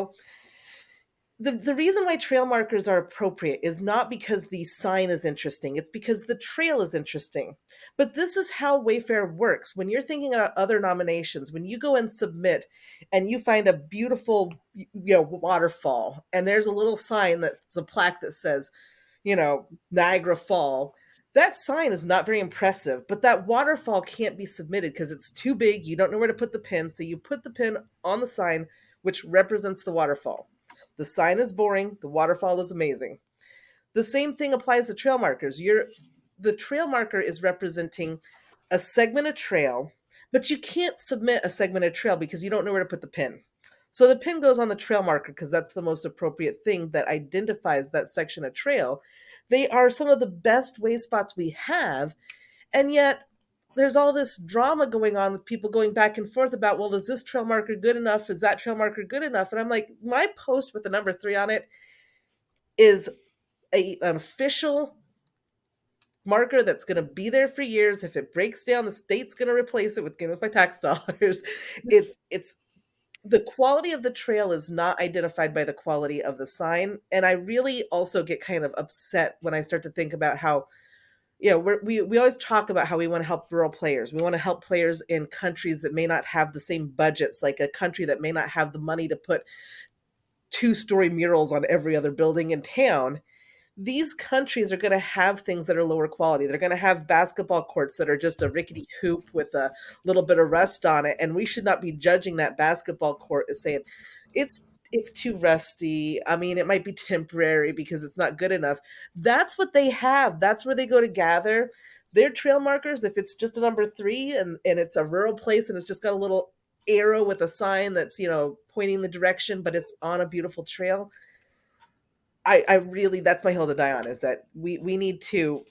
the reason why trail markers are appropriate is not because the sign is interesting. It's because the trail is interesting. But this is how Wayfair works. When you're thinking about other nominations, when you go and submit and you find a beautiful, waterfall, and there's a little sign that's a plaque that says, Niagara Fall, that sign is not very impressive, but that waterfall can't be submitted because it's too big. You don't know where to put the pin. So you put the pin on the sign, which represents the waterfall. The sign is boring. The waterfall is amazing. The same thing applies to trail markers. The trail marker is representing a segmented trail, but you can't submit a segmented trail because you don't know where to put the pin. So the pin goes on the trail marker because that's the most appropriate thing that identifies that section of trail. They are some of the best way spots we have, and yet there's all this drama going on with people going back and forth about, well, is this trail marker good enough? Is that trail marker good enough? And I'm like, my post with the number 3 on it is an official marker that's going to be there for years. If it breaks down, the state's going to replace it with my tax dollars. It's the quality of the trail is not identified by the quality of the sign. And I really also get kind of upset when I start to think about how, we always talk about how we want to help rural players. We want to help players in countries that may not have the same budgets, like a country that may not have the money to put 2-story murals on every other building in town. These countries are going to have things that are lower quality. They're going to have basketball courts that are just a rickety hoop with a little bit of rust on it. And we should not be judging that basketball court as saying it's too rusty. I mean, it might be temporary because it's not good enough. That's what they have. That's where they go to gather their trail markers. If it's just a number 3 and it's a rural place and it's just got a little arrow with a sign that's, pointing the direction, but it's on a beautiful trail. I really, that's my hill to die on, is that we need to,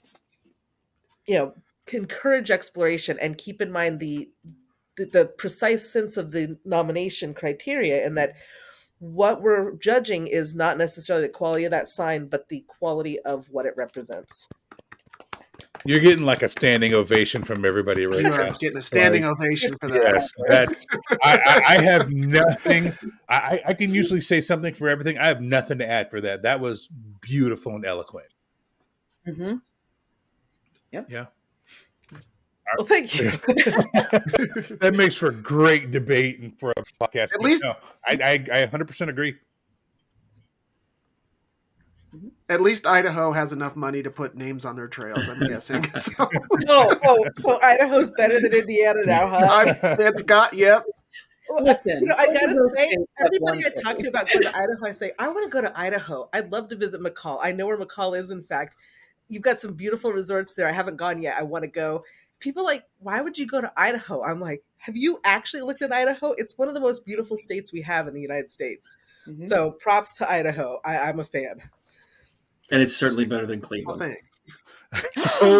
encourage exploration and keep in mind the precise sense of the nomination criteria, and that what we're judging is not necessarily the quality of that sign, but the quality of what it represents. You're getting like a standing ovation from everybody right now. It's getting a standing ovation for that. Yes, I have nothing. I can usually say something for everything. I have nothing to add for that. That was beautiful and eloquent. Mm-hmm. Yep. Yeah. Well, thank you. That makes for great debate and for a podcast. At least, I 100% agree. At least Idaho has enough money to put names on their trails, I'm guessing. So, So Idaho's better than Indiana now, huh? it's got, yep. Well, Listen, I both gotta of those say, states have everybody one I thing. talk to about going to Idaho, I say, I want to go to Idaho. I'd love to visit McCall. I know where McCall is, in fact. You've got some beautiful resorts there. I haven't gone yet. I want to go. People are like, why would you go to Idaho? I'm like, have you actually looked at Idaho? It's one of the most beautiful states we have in the United States. Mhm. So props to Idaho. I'm a fan. And it's certainly better than Well, Cleveland. thanks.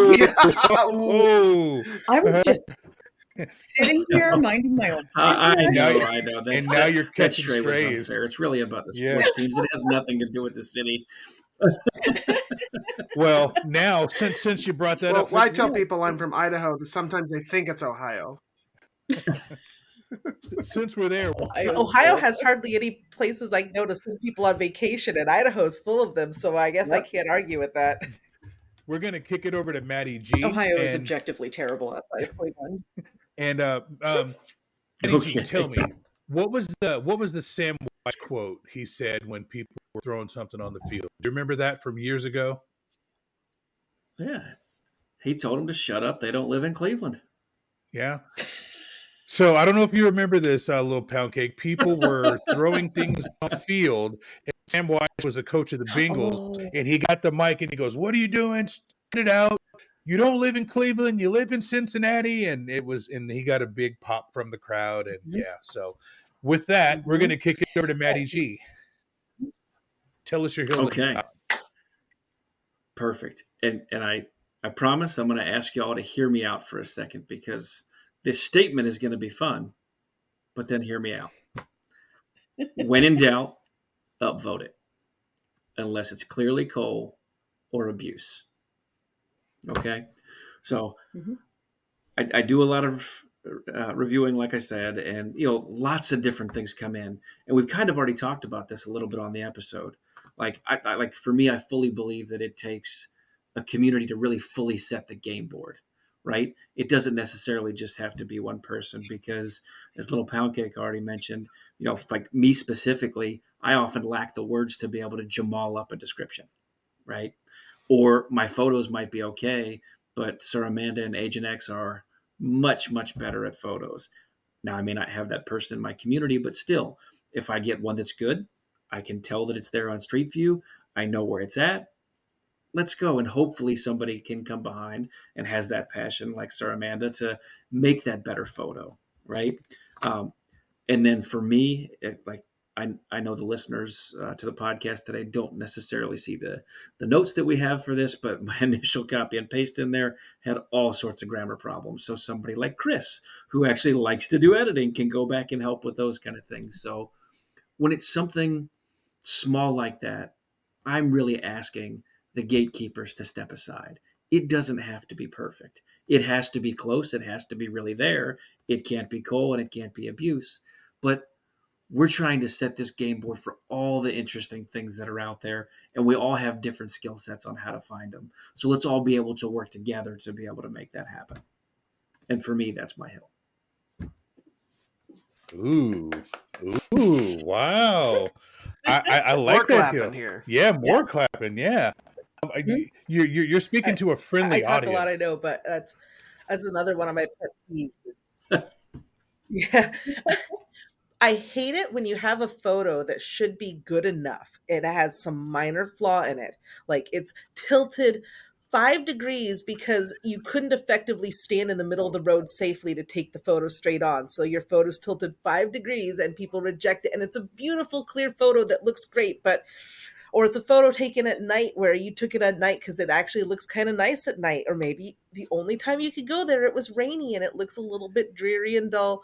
Oh, I was just sitting here minding my own I business. know. That's, and now you're that catching stray was strays. unfair. It's really about the Yeah. sports teams. It has nothing to do with the city. Well, now since you brought that Well, up, I tell people I'm from Idaho, sometimes they think it's Ohio. since we're there, Ohio has hardly any places I know to send people on vacation, and Idaho's full of them. So I guess I can't argue with that. we're going to kick it over to Maddie G. Ohio is and- objectively terrible outside of Cleveland. And Maddie G, Okay. tell me, what was the Sam Weiss quote he said when people were throwing something on the field? Do you remember that from years ago? Yeah. He told them to shut up. They don't live in Cleveland. Yeah. So I don't know if you remember this, little pound cake. People were throwing things on the field, and Sam Weiss was the coach of the Bengals, and he got the mic and he goes, "What are you doing? Spit it out. You don't live in Cleveland. You live in Cincinnati." And he got a big pop from the crowd. And yeah, so with that, we're going to kick it over to Maddie G. Tell us your hill. Okay. Perfect. And I promise I'm going to ask you all to hear me out for a second, because this statement is going to be fun, but then hear me out. When in doubt, upvote it, unless it's clearly coal or abuse. Okay? So I do a lot of reviewing, like I said, and lots of different things come in. And we've kind of already talked about this a little bit on the episode. Like for me, I fully believe that it takes a community to really fully set the game board, right? It doesn't necessarily just have to be one person, because as Little Pound Cake already mentioned, like me specifically, I often lack the words to be able to Jamal up a description, right? Or my photos might be okay, but Sir Amanda and Agent X are much, much better at photos. Now, I may not have that person in my community, but still, if I get one that's good, I can tell that it's there on Street View. I know where it's at. Let's go. And hopefully somebody can come behind and has that passion, like Sir Amanda, to make that better photo, right? And then for me, I know the listeners to the podcast today don't necessarily see the notes that we have for this, but my initial copy and paste in there had all sorts of grammar problems. So somebody like Chris, who actually likes to do editing, can go back and help with those kind of things. So when it's something small like that, I'm really asking the gatekeepers to step aside. It doesn't have to be perfect. It has to be close. It has to be really there. It can't be coal and it can't be abuse. But we're trying to set this game board for all the interesting things that are out there, and we all have different skill sets on how to find them. So let's all be able to work together to be able to make that happen. And for me, that's my hill. Ooh, wow. I like More that clapping hill. here. Yeah, more clapping. Yeah. You're speaking to a friendly I talk audience. a lot, I know, but that's another one of my pet peeves. Yeah. I hate it when you have a photo that should be good enough. It has some minor flaw in it. Like it's tilted 5 degrees because you couldn't effectively stand in the middle of the road safely to take the photo straight on. So your photo's tilted 5 degrees and people reject it. And it's a beautiful, clear photo that looks great, or it's a photo taken at night where you took it at night because it actually looks kind of nice at night. Or maybe the only time you could go there, it was rainy and it looks a little bit dreary and dull.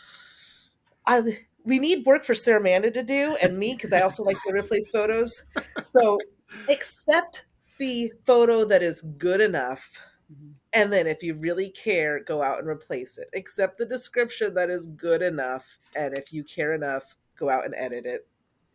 We need work for Sarah Amanda to do, and me, because I also like to replace photos. So accept the photo that is good enough. And then if you really care, go out and replace it. Accept the description that is good enough. And if you care enough, go out and edit it.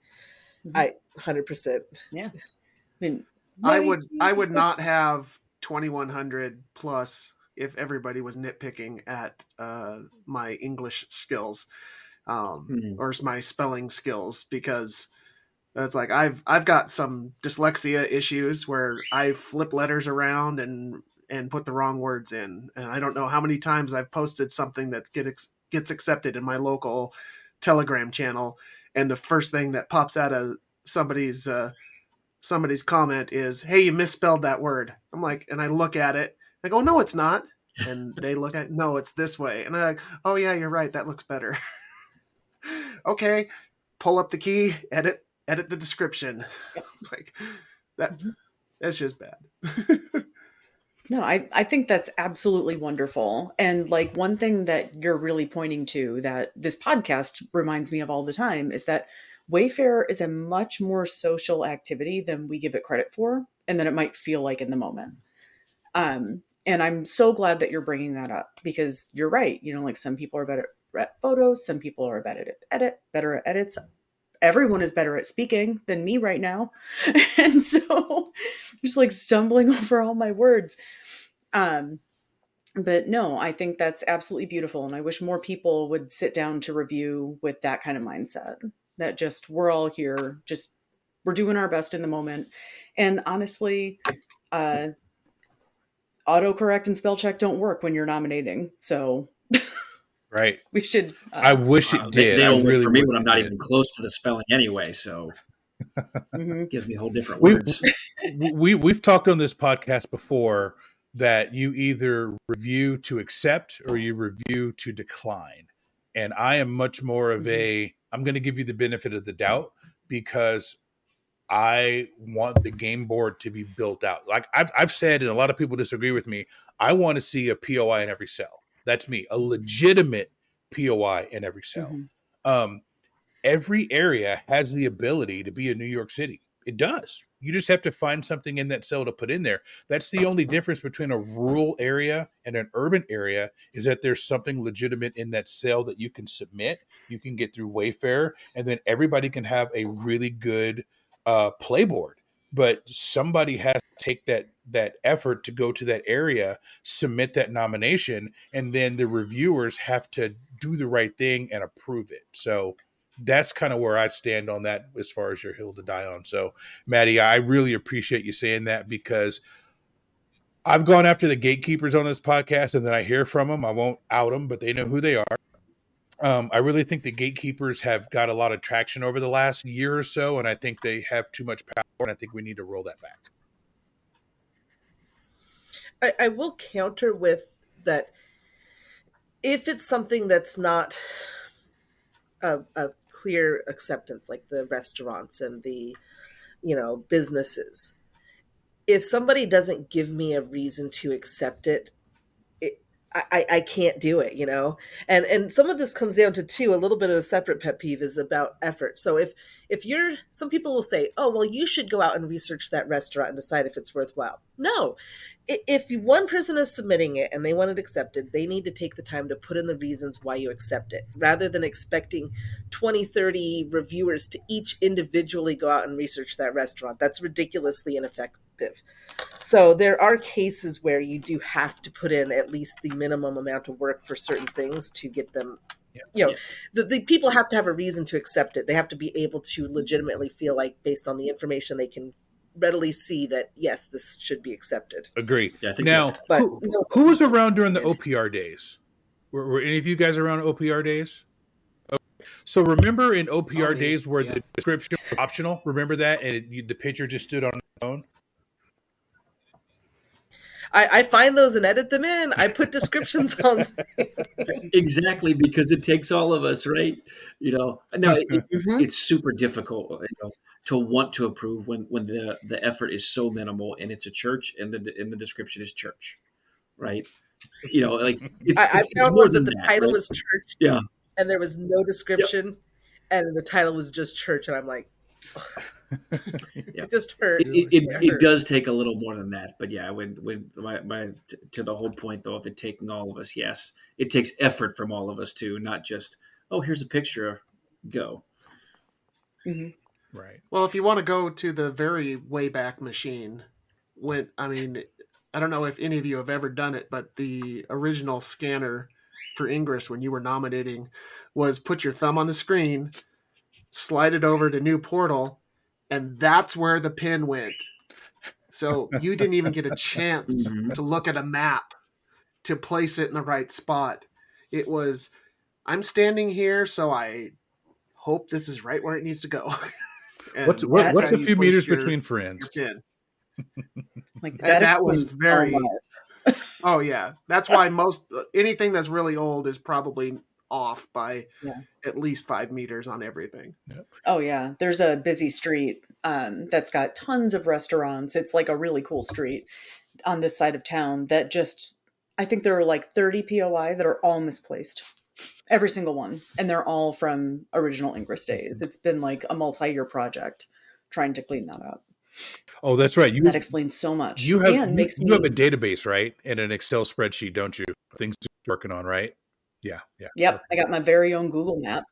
100%. Yeah. I mean, I would not have 2100 plus if everybody was nitpicking at my English skills or my spelling skills, because It's like I've got some dyslexia issues where I flip letters around and put the wrong words in, and I don't know how many times I've posted something that gets accepted in my local Telegram channel, and the first thing that pops out of somebody's comment is, "Hey, you misspelled that word." I'm like, and I look at it, I go, "No, it's not." And they look at, "No, it's this way." And I'm like, "Oh yeah, you're right. That looks better." Okay, pull up the key, edit the description. It's like that's just bad. No, I think that's absolutely wonderful. And like one thing that you're really pointing to that this podcast reminds me of all the time is that Wayfair is a much more social activity than we give it credit for and than it might feel like in the moment. And I'm so glad that you're bringing that up because you're right. You know, like some people are better at photos, some people are better at edits. Everyone is better at speaking than me right now. And so just like stumbling over all my words. But no, I think that's absolutely beautiful. And I wish more people would sit down to review with that kind of mindset that just, we're all here, just we're doing our best in the moment. And honestly, autocorrect and spell check don't work when you're nominating. So right. We should. I wish it did. They don't really work for me when I'm not even close to the spelling anyway. So it gives me whole different words. We've talked on this podcast before that you either review to accept or you review to decline. And I am much more of I'm going to give you the benefit of the doubt because I want the game board to be built out. Like I've said, and a lot of people disagree with me, I want to see a POI in every cell. That's me, a legitimate POI in every cell. Every area has the ability to be a New York City. It does. You just have to find something in that cell to put in there. That's the only difference between a rural area and an urban area is that there's something legitimate in that cell that you can submit. You can get through Wayfair, and then everybody can have a really good playboard. But somebody has to take that effort to go to that area, submit that nomination, and then the reviewers have to do the right thing and approve it. So that's kind of where I stand on that as far as your hill to die on. So, Maddie, I really appreciate you saying that because I've gone after the gatekeepers on this podcast and then I hear from them. I won't out them, but they know who they are. I really think the gatekeepers have got a lot of traction over the last year or so, and I think they have too much power, and I think we need to roll that back. I will counter with that if it's something that's not a clear acceptance, like the restaurants and the, businesses, if somebody doesn't give me a reason to accept it, I can't do it, and some of this comes down to too, a little bit of a separate pet peeve is about effort. So if some people will say, oh, well, you should go out and research that restaurant and decide if it's worthwhile. No, if one person is submitting it and they want it accepted, they need to take the time to put in the reasons why you accept it, rather than expecting 20, 30 reviewers to each individually go out and research that restaurant. That's ridiculously ineffective. So there are cases where you do have to put in at least the minimum amount of work for certain things to get them, the people have to have a reason to accept it. They have to be able to legitimately feel like, based on the information, they can readily see that, yes, this should be accepted. Agree. Yeah, I think now, who was around during the OPR days? Were any of you guys around OPR days? Okay. So remember in OPR days where the description was optional? Remember that? And the picture just stood on its own? I find those and edit them in. I put descriptions on. Exactly, because it takes all of us, right? It's super difficult, to want to approve when the effort is so minimal and it's a church and the description is church, right? I found more than the title was church, yeah, and there was no description, and the title was just church, and I'm like. Yeah. It just hurts. It does take a little more than that, but yeah, when to the whole point though, of it taking all of us, yes, it takes effort from all of us too, not just here's a picture, go. Mm-hmm. Right. Well, if you want to go to the very way back machine, I don't know if any of you have ever done it, but the original scanner for Ingress when you were nominating was put your thumb on the screen, slide it over to new portal, and that's where the pin went. So you didn't even get a chance to look at a map to place it in the right spot. It was, I'm standing here, so I hope this is right where it needs to go. What's a few meters between friends? Pin. Like that was explains very. so much. Oh yeah, that's why anything that's really old is probably off by at least 5 meters on everything. Oh yeah, there's a busy street that's got tons of restaurants. It's like a really cool street on this side of town that just, I think there are like 30 POI that are all misplaced. Every single one. And they're all from original Ingress days. It's been like a multi-year project trying to clean that up. Oh, that's right. That explains so much. You have and makes you have a database, right? And an Excel spreadsheet, don't you? Things you're working on, right? Yeah. Yep. I got my very own Google map.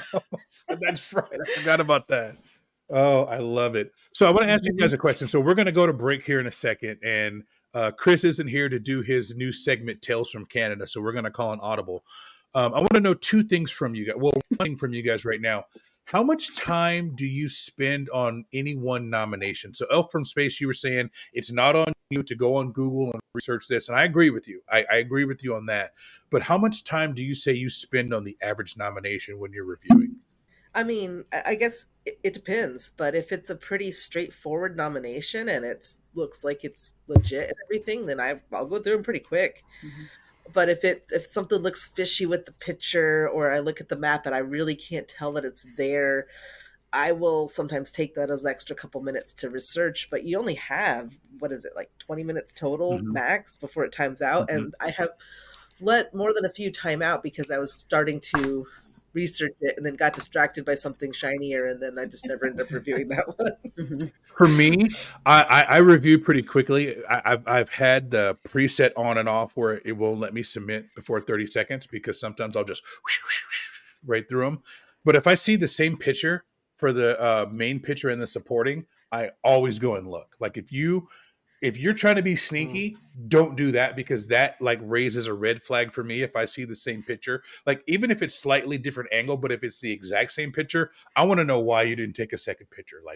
That's right. I forgot about that. Oh, I love it. So I want to ask you guys a question. So we're going to go to break here in a second. And Chris isn't here to do his new segment, Tales from Canada. So we're going to call an audible. I want to know 2 things from you guys. Well, one thing from you guys right now. How much time do you spend on any one nomination? So Elf from Space, you were saying it's not on you to go on Google and research this. And I agree with you. I agree with you on that. But how much time do you say you spend on the average nomination when you're reviewing? I mean, I guess it depends. But if it's a pretty straightforward nomination and it looks like it's legit and everything, then I'll go through them pretty quick. Mm-hmm. But if something looks fishy with the picture, or I look at the map and I really can't tell that it's there, I will sometimes take that as an extra couple minutes to research. But you only have, like 20 minutes total max before it times out. And I have let more than a few time out because I was starting to research it and then got distracted by something shinier, and then I just never ended up reviewing that one. For me, I review pretty quickly. I've had the preset on and off where it won't let me submit before 30 seconds because sometimes I'll just right through them. But if I see the same picture for the main picture and the supporting, I always go and look. Like if you're trying to be sneaky, don't do that, because that like raises a red flag for me if I see the same picture. Like even if it's slightly different angle, but if it's the exact same picture, I want to know why you didn't take a second picture. Like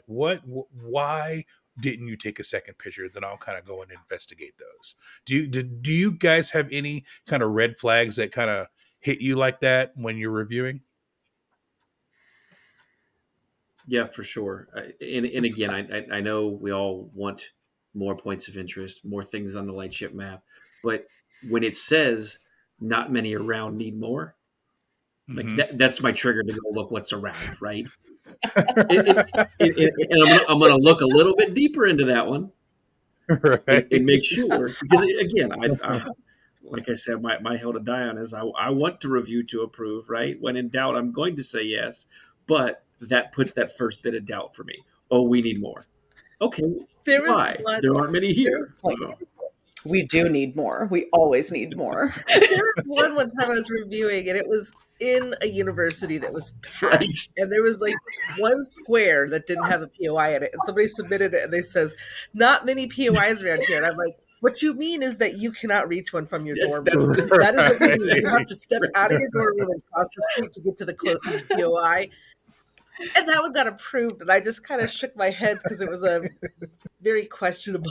why didn't you take a second picture? Then I'll kind of go and investigate those. Do you guys have any kind of red flags that kind of hit you like that when you're reviewing? Yeah, for sure. And again, I know we all want more points of interest, more things on the lightship map. But when it says not many around need more, like that's my trigger to go look what's around, right? And I'm going to look a little bit deeper into that one, right, and make sure. Because again, I like I said, my hill to die on is I want to review to approve, right? When in doubt, I'm going to say yes, but that puts that first bit of doubt for me. Oh, we need more. Okay, there aren't many here. We do need more. We always need more. There was one time I was reviewing, and it was in a university that was packed, right, and there was like one square that didn't have a POI in it, and somebody submitted it, and they says, "Not many POIs around here." And I'm like, "What you mean is that you cannot reach one from your dorm room. That is what you mean. You have to step out of your dorm room and cross the street to get to the closest POI." And that one got approved, and I just kind of shook my head because it was a very questionable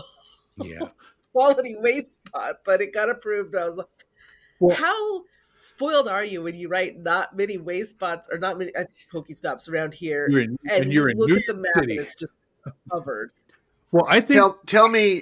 quality waste spot, but it got approved. And I was like, how spoiled are you when you write not many waste spots or not many Pokestops around here, and you look at the map and it's just covered? Well, I think tell me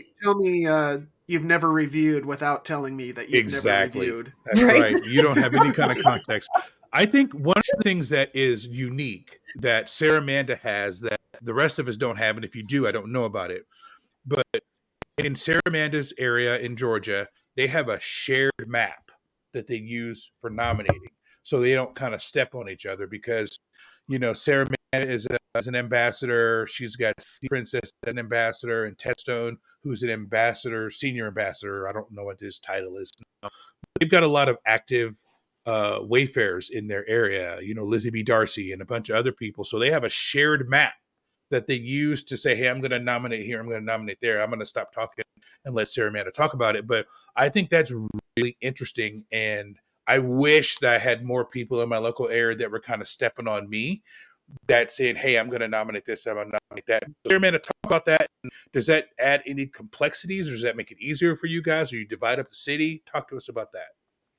you've never reviewed without telling me that you've never reviewed. That's right. You don't have any kind of context. I think one of the things that is unique that Saramanda has that the rest of us don't have, and if you do, I don't know about it, but in Saramanda's area in Georgia, they have a shared map that they use for nominating, so they don't kind of step on each other because, you know, Saramanda is an ambassador. She's got Princess as an ambassador, and Tedstone, who's an ambassador, senior ambassador. I don't know what his title is. They've got a lot of active wayfarers in their area, you know, Lizzie B. Darcy and a bunch of other people. So they have a shared map that they use to say, hey, I'm going to nominate here, I'm going to nominate there. I'm going to stop talking and let Saramanda talk about it. But I think that's really interesting. And I wish that I had more people in my local area that were kind of stepping on me. that saying, hey, I'm going to nominate this, I'm going to nominate that. So, Amanda, talk about that. Does that add any complexities, or does that make it easier for you guys, or you divide up the city? Talk to us about that.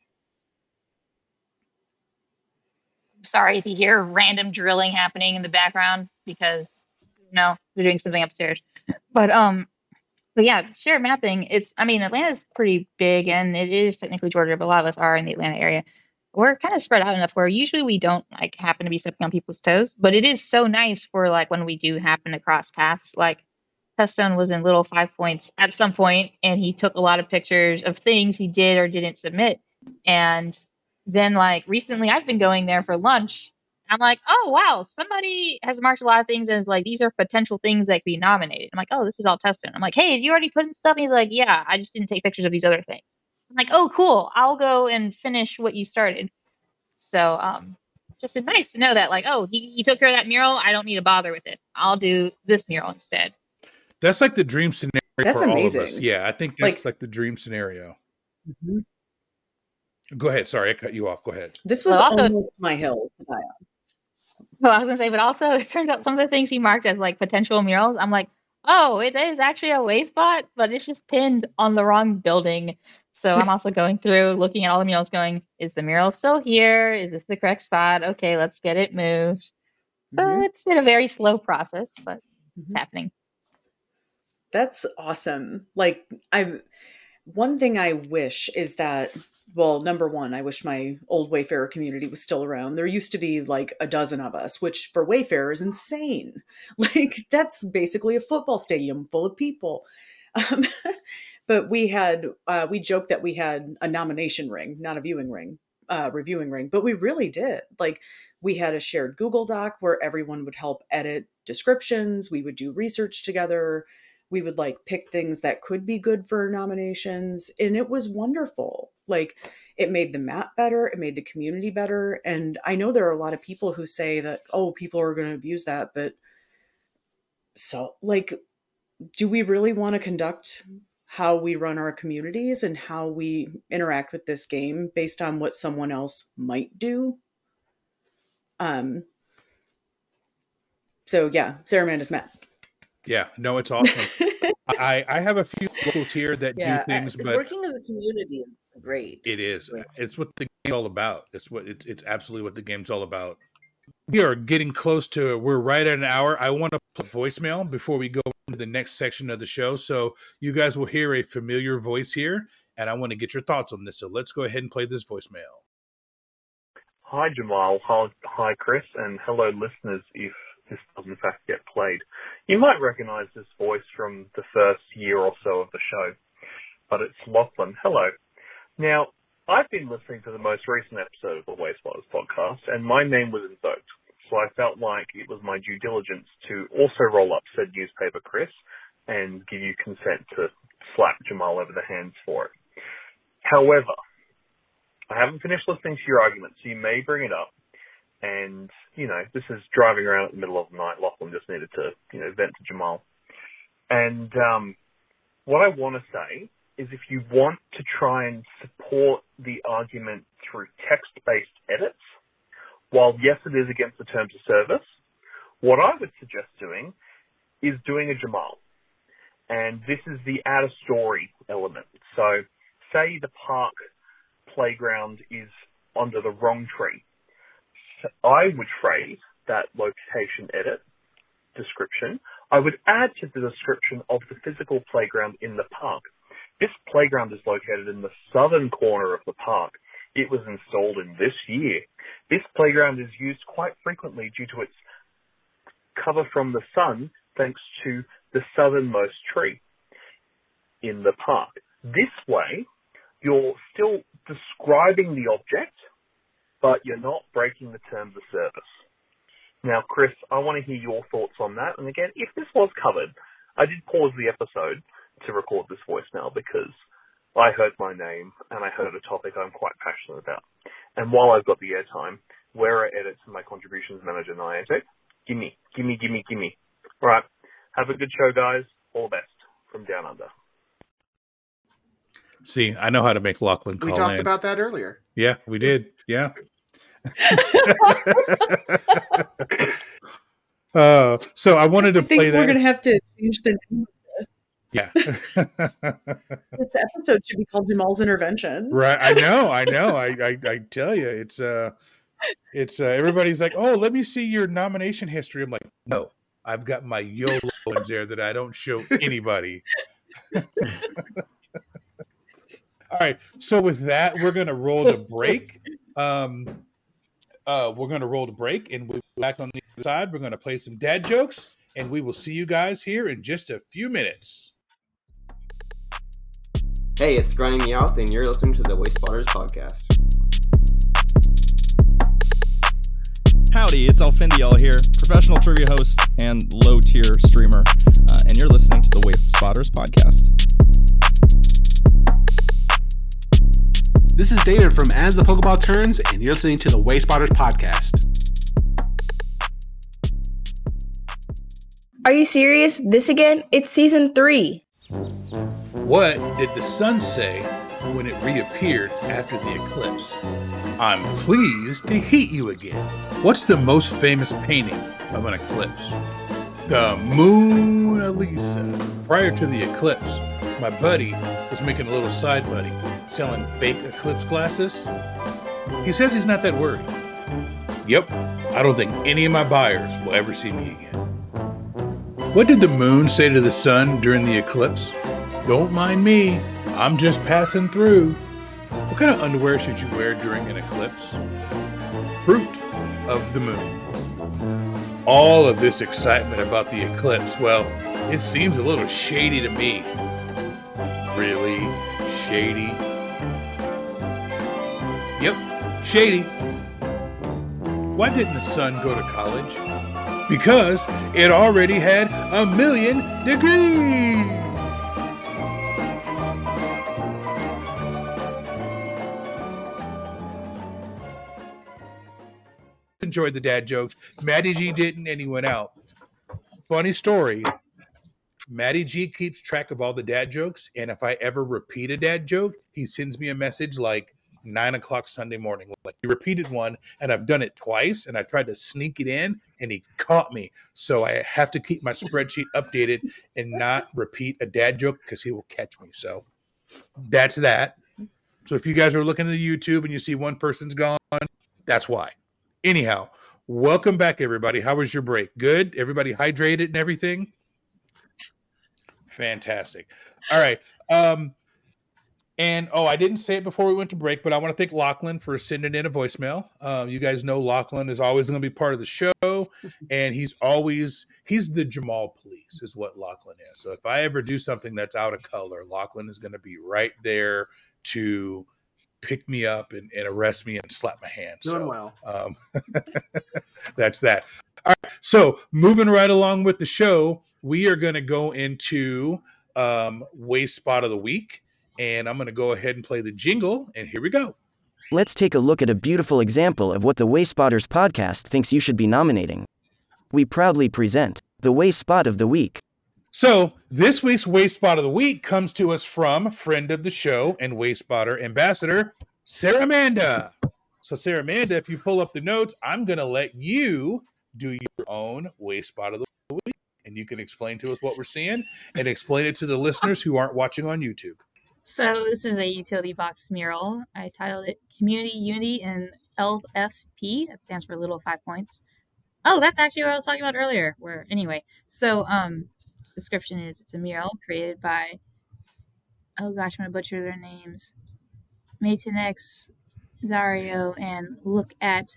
Sorry if you hear random drilling happening in the background because they're doing something upstairs. But yeah, shared mapping. Atlanta's pretty big, and it is technically Georgia, but a lot of us are in the Atlanta area. We're kind of spread out enough where usually we don't happen to be stepping on people's toes, but it is so nice for when we do happen to cross paths. Testone was in Little 5 Points at some point, and he took a lot of pictures of things he did or didn't submit. And then recently I've been going there for lunch. I'm like, oh wow, somebody has marked a lot of things as these are potential things that could be nominated. I'm like, oh, this is all Testone. I'm like, hey, did you already put in stuff? And he's like, yeah, I just didn't take pictures of these other things. I'm like, oh, cool. I'll go and finish what you started. So, just been nice to know that, he took care of that mural. I don't need to bother with it. I'll do this mural instead. That's the dream scenario That's for amazing. all of us. Yeah, I think that's the dream scenario. Mm-hmm. Go ahead. Sorry, I cut you off. Go ahead. This was also almost my hill to die on. Well, I was going to say, but also it turns out some of the things he marked as potential murals, I'm like, oh, it is actually a way spot, but it's just pinned on the wrong building. So I'm also going through, looking at all the murals going, is the mural still here? Is this the correct spot? Okay, let's get it moved. So it's been a very slow process, but it's happening. That's awesome. One thing I wish is that, well, number one, I wish my old Wayfarer community was still around. There used to be a dozen of us, which for Wayfarer is insane. That's basically a football stadium full of people. But we joked that we had a nomination ring, not a viewing ring, reviewing ring, but we really did. We had a shared Google Doc where everyone would help edit descriptions. We would do research together. We would pick things that could be good for nominations. And it was wonderful. It made the map better. It made the community better. And I know there are a lot of people who say that, oh, people are going to abuse that. But so do we really want to conduct how we run our communities and how we interact with this game based on what someone else might do? So yeah, Sarah Amanda's map. Yeah, no, it's awesome. I have a few locals here that do things, but working as a community is great. It is. It's what the game's all about. It's absolutely what the game's all about. We are getting close to. We're right at an hour. I want to put voicemail before we go into the next section of the show, so you guys will hear a familiar voice here, and I want to get your thoughts on this. So let's go ahead and play this voicemail. Hi, Jamal. Hi, Chris, and hello, listeners. If this does in fact get played, you might recognize this voice from the first year or so of the show, but it's Lachlan. Hello. Now, I've been listening to the most recent episode of the Wastelanders podcast, and my name was invoked, so I felt like it was my due diligence to also roll up said newspaper, Chris, and give you consent to slap Jamal over the hands for it. However, I haven't finished listening to your argument, so you may bring it up. And, this is driving around in the middle of the night. Lachlan just needed to, vent to Jamal. And what I want to say is if you want to try and support the argument through text-based edits, while yes, it is against the terms of service, what I would suggest doing is doing a Jamal. And this is the add a story element. So say the park playground is under the wrong tree. I would phrase that location edit description. I would add to the description of the physical playground in the park. This playground is located in the southern corner of the park. It was installed in this year. This playground is used quite frequently due to its cover from the sun thanks to the southernmost tree in the park. This way, you're still describing the object, but you're not breaking the terms of service. Now, Chris, I want to hear your thoughts on that. And again, if this was covered, I did pause the episode to record this voicemail because I heard my name and I heard a topic I'm quite passionate about. And while I've got the airtime, where are edits and my contributions manager, Niantic? Gimme. All right. Have a good show, guys. All the best from Down Under. See, I know how to make Lachlan call in. We talked about that earlier. Yeah, we did. Yeah. So I wanted to I think play that. we're going to have to change the name. Yeah. This episode should be called Jamal's Intervention. Right. I know. I tell you, it's everybody's like, oh, let me see your nomination history. I'm like, no, I've got my YOLO ones there that I don't show anybody. All right. So with that, we're going to roll the break. We're going to roll the break, and we'll be back on the other side. We're going to play some dad jokes, and we will see you guys here in just a few minutes. Hey, it's Scrying Meowth, and you're listening to the Waste Spotters podcast. Howdy, it's Alfindiel here, professional trivia host and low-tier streamer, and you're listening to the Waste Spotters podcast. This is David from As the Pokeball Turns, and you're listening to the Waste Spotters podcast. Are you serious? This again? It's season 3. What did the sun say when it reappeared after the eclipse? I'm pleased to heat you again. What's the most famous painting of an eclipse? The Mona Lisa. Prior to the eclipse, my buddy was making a little side money selling fake eclipse glasses. He says he's not that worried. Yep, I don't think any of my buyers will ever see me again. What did the moon say to the sun during the eclipse? Don't mind me, I'm just passing through. What kind of underwear should you wear during an eclipse? Fruit of the moon. All of this excitement about the eclipse, well, it seems a little shady to me. Really shady? Yep, shady. Why didn't the sun go to college? Because it already had 1,000,000 degrees. Enjoyed the dad jokes. Maddie G didn't, and he went out. Funny story. Maddie G keeps track of all the dad jokes, and if I ever repeat a dad joke, he sends me a message like 9 o'clock Sunday morning. Like, he repeated one, and I've done it twice, and I tried to sneak it in, and he caught me. So I have to keep my spreadsheet updated and not repeat a dad joke because he will catch me. So that's that. So if you guys are looking at the YouTube and you see one person's gone, that's why. Anyhow, welcome back, everybody. How was your break? Good? Everybody hydrated and everything? Fantastic. All right. I didn't say it before we went to break, but I want to thank Lachlan for sending in a voicemail. You guys know Lachlan is always going to be part of the show, and he's the Jamal police is what Lachlan is. So if I ever do something that's out of color, Lachlan is going to be right there to pick me up and arrest me and slap my hand. Doing well. That's that. All right. So moving right along with the show, we are going to go into Waste Spot of the Week. And I'm going to go ahead and play the jingle. And here we go. Let's take a look at a beautiful example of what the Waste Spotters podcast thinks you should be nominating. We proudly present the Waste Spot of the Week. So this week's Waste Spot of the Week comes to us from friend of the show and Waste Spotter ambassador, Sarah Amanda. So Sarah Amanda, if you pull up the notes, I'm going to let you do your own Waste Spot of the Week. And you can explain to us what we're seeing and explain it to the listeners who aren't watching on YouTube. So this is a utility box mural. I titled it Community Unity in LFP. That stands for Little 5 Points. Oh, that's actually what I was talking about earlier. Description is it's a mural created by, oh gosh, I'm going to butcher their names, Maytenex, Zario, and Look at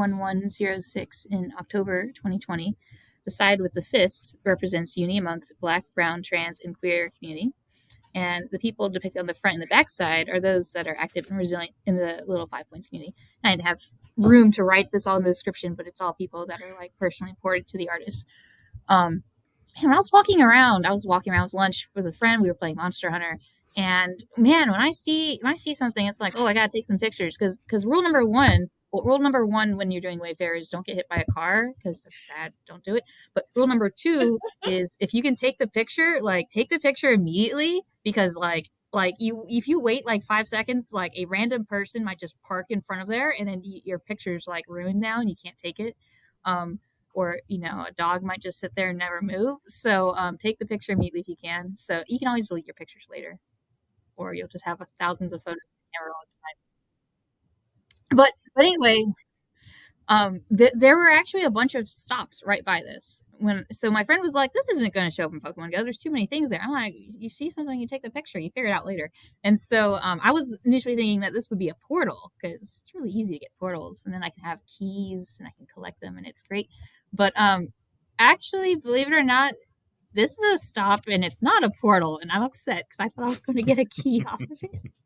1106 in October 2020. The side with the fists represents unity amongst Black, brown, trans, and queer community. And the people depicted on the front and the back side are those that are active and resilient in the Little 5 Points community. And I didn't have room to write this all in the description, but it's all people that are like personally important to the artist. When I was walking around with lunch with a friend. We were playing Monster Hunter, and man, when I see something, it's like, oh, I gotta take some pictures because rule number one when you're doing Wayfair is don't get hit by a car because that's bad. Don't do it. But rule number 2 is if you can take the picture, take the picture immediately because like if you wait like 5 seconds, like a random person might just park in front of there, and then your picture's like ruined now, and you can't take it. Or a dog might just sit there and never move. So take the picture immediately if you can. So you can always delete your pictures later, or you'll just have thousands of photos in the camera all the time. But anyway, there were actually a bunch of stops right by this. So my friend was like, "This isn't going to show up in Pokemon Go. There's too many things there." I'm like, "You see something, you take the picture, you figure it out later." And so I was initially thinking that this would be a portal, because it's really easy to get portals, and then I can have keys and I can collect them, and it's great. But actually, believe it or not, this is a stop, and it's not a portal, and I'm upset because I thought I was going to get a key off of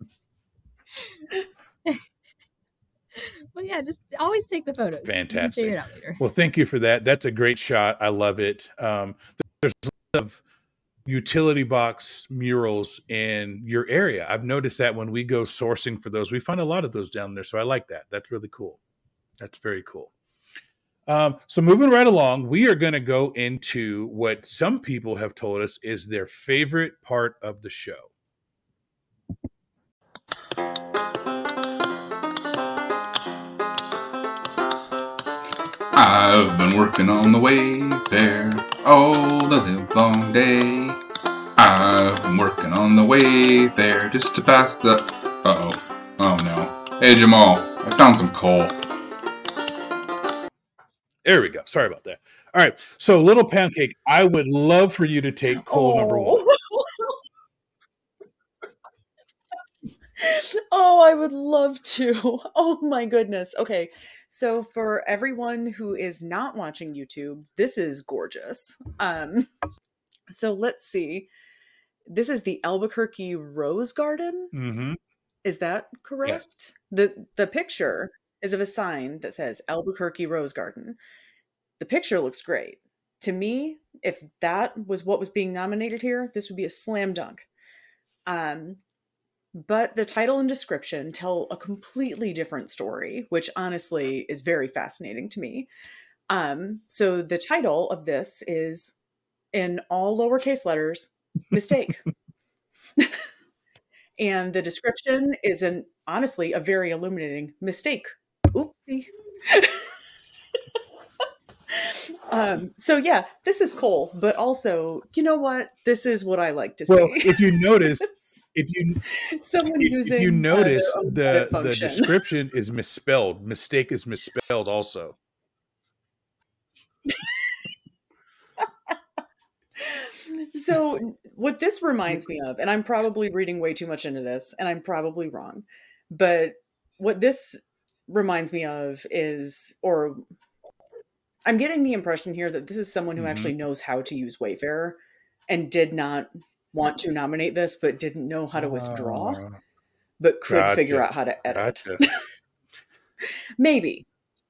it. But yeah, just always take the photos. Fantastic. Figure it out later. Well, thank you for that. That's a great shot. I love it. There's a lot of utility box murals in your area. I've noticed that when we go sourcing for those, we find a lot of those down there. So I like that. That's really cool. That's very cool. So moving right along, we are going to go into what some people have told us is their favorite part of the show. I've been working on the Wayfair all the live long day. I've been working on the Wayfair just to pass the... Uh-oh. Oh no. Hey Jamal, I found some coal. There we go. Sorry about that. All right. So Little Pancake, I would love for you to take coal number 1. Oh, I would love to. Oh my goodness. Okay. So for everyone who is not watching YouTube, this is gorgeous. So let's see. This is the Albuquerque Rose Garden. Mm-hmm. Is that correct? Yes. The picture is of a sign that says Albuquerque Rose Garden. The picture looks great. To me, if that was what was being nominated here, this would be a slam dunk. But the title and description tell a completely different story, which honestly is very fascinating to me. So the title of this is, in all lowercase letters, Mistake. And the description is honestly a very illuminating mistake. Oopsie. So yeah, this is cool, but also, you know what? This is what I like to see. Well, if you notice, the description is misspelled. Mistake is misspelled also. So what this reminds me of, and I'm probably reading way too much into this, and I'm probably wrong, but what this reminds me of is, or I'm getting the impression here that this is someone who actually knows how to use Wayfair and did not want to nominate this, but didn't know how to withdraw, but could figure out how to edit. Maybe.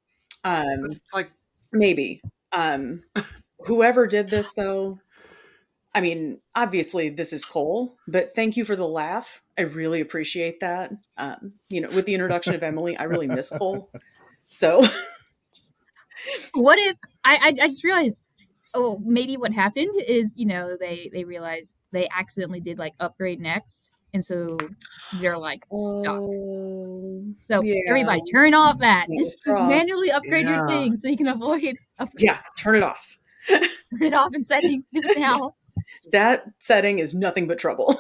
Maybe. Whoever did this, though, I mean, obviously this is Cole, but thank you for the laugh. I really appreciate that. With the introduction of Emily, I really miss Cole. So what if I just realized, maybe what happened is, they realized they accidentally did like upgrade next. And so they're like stuck. So everybody turn off that. Just manually upgrade your thing so you can avoid upgrade. Yeah, turn it off. Turn it off in settings now. That setting is nothing but trouble.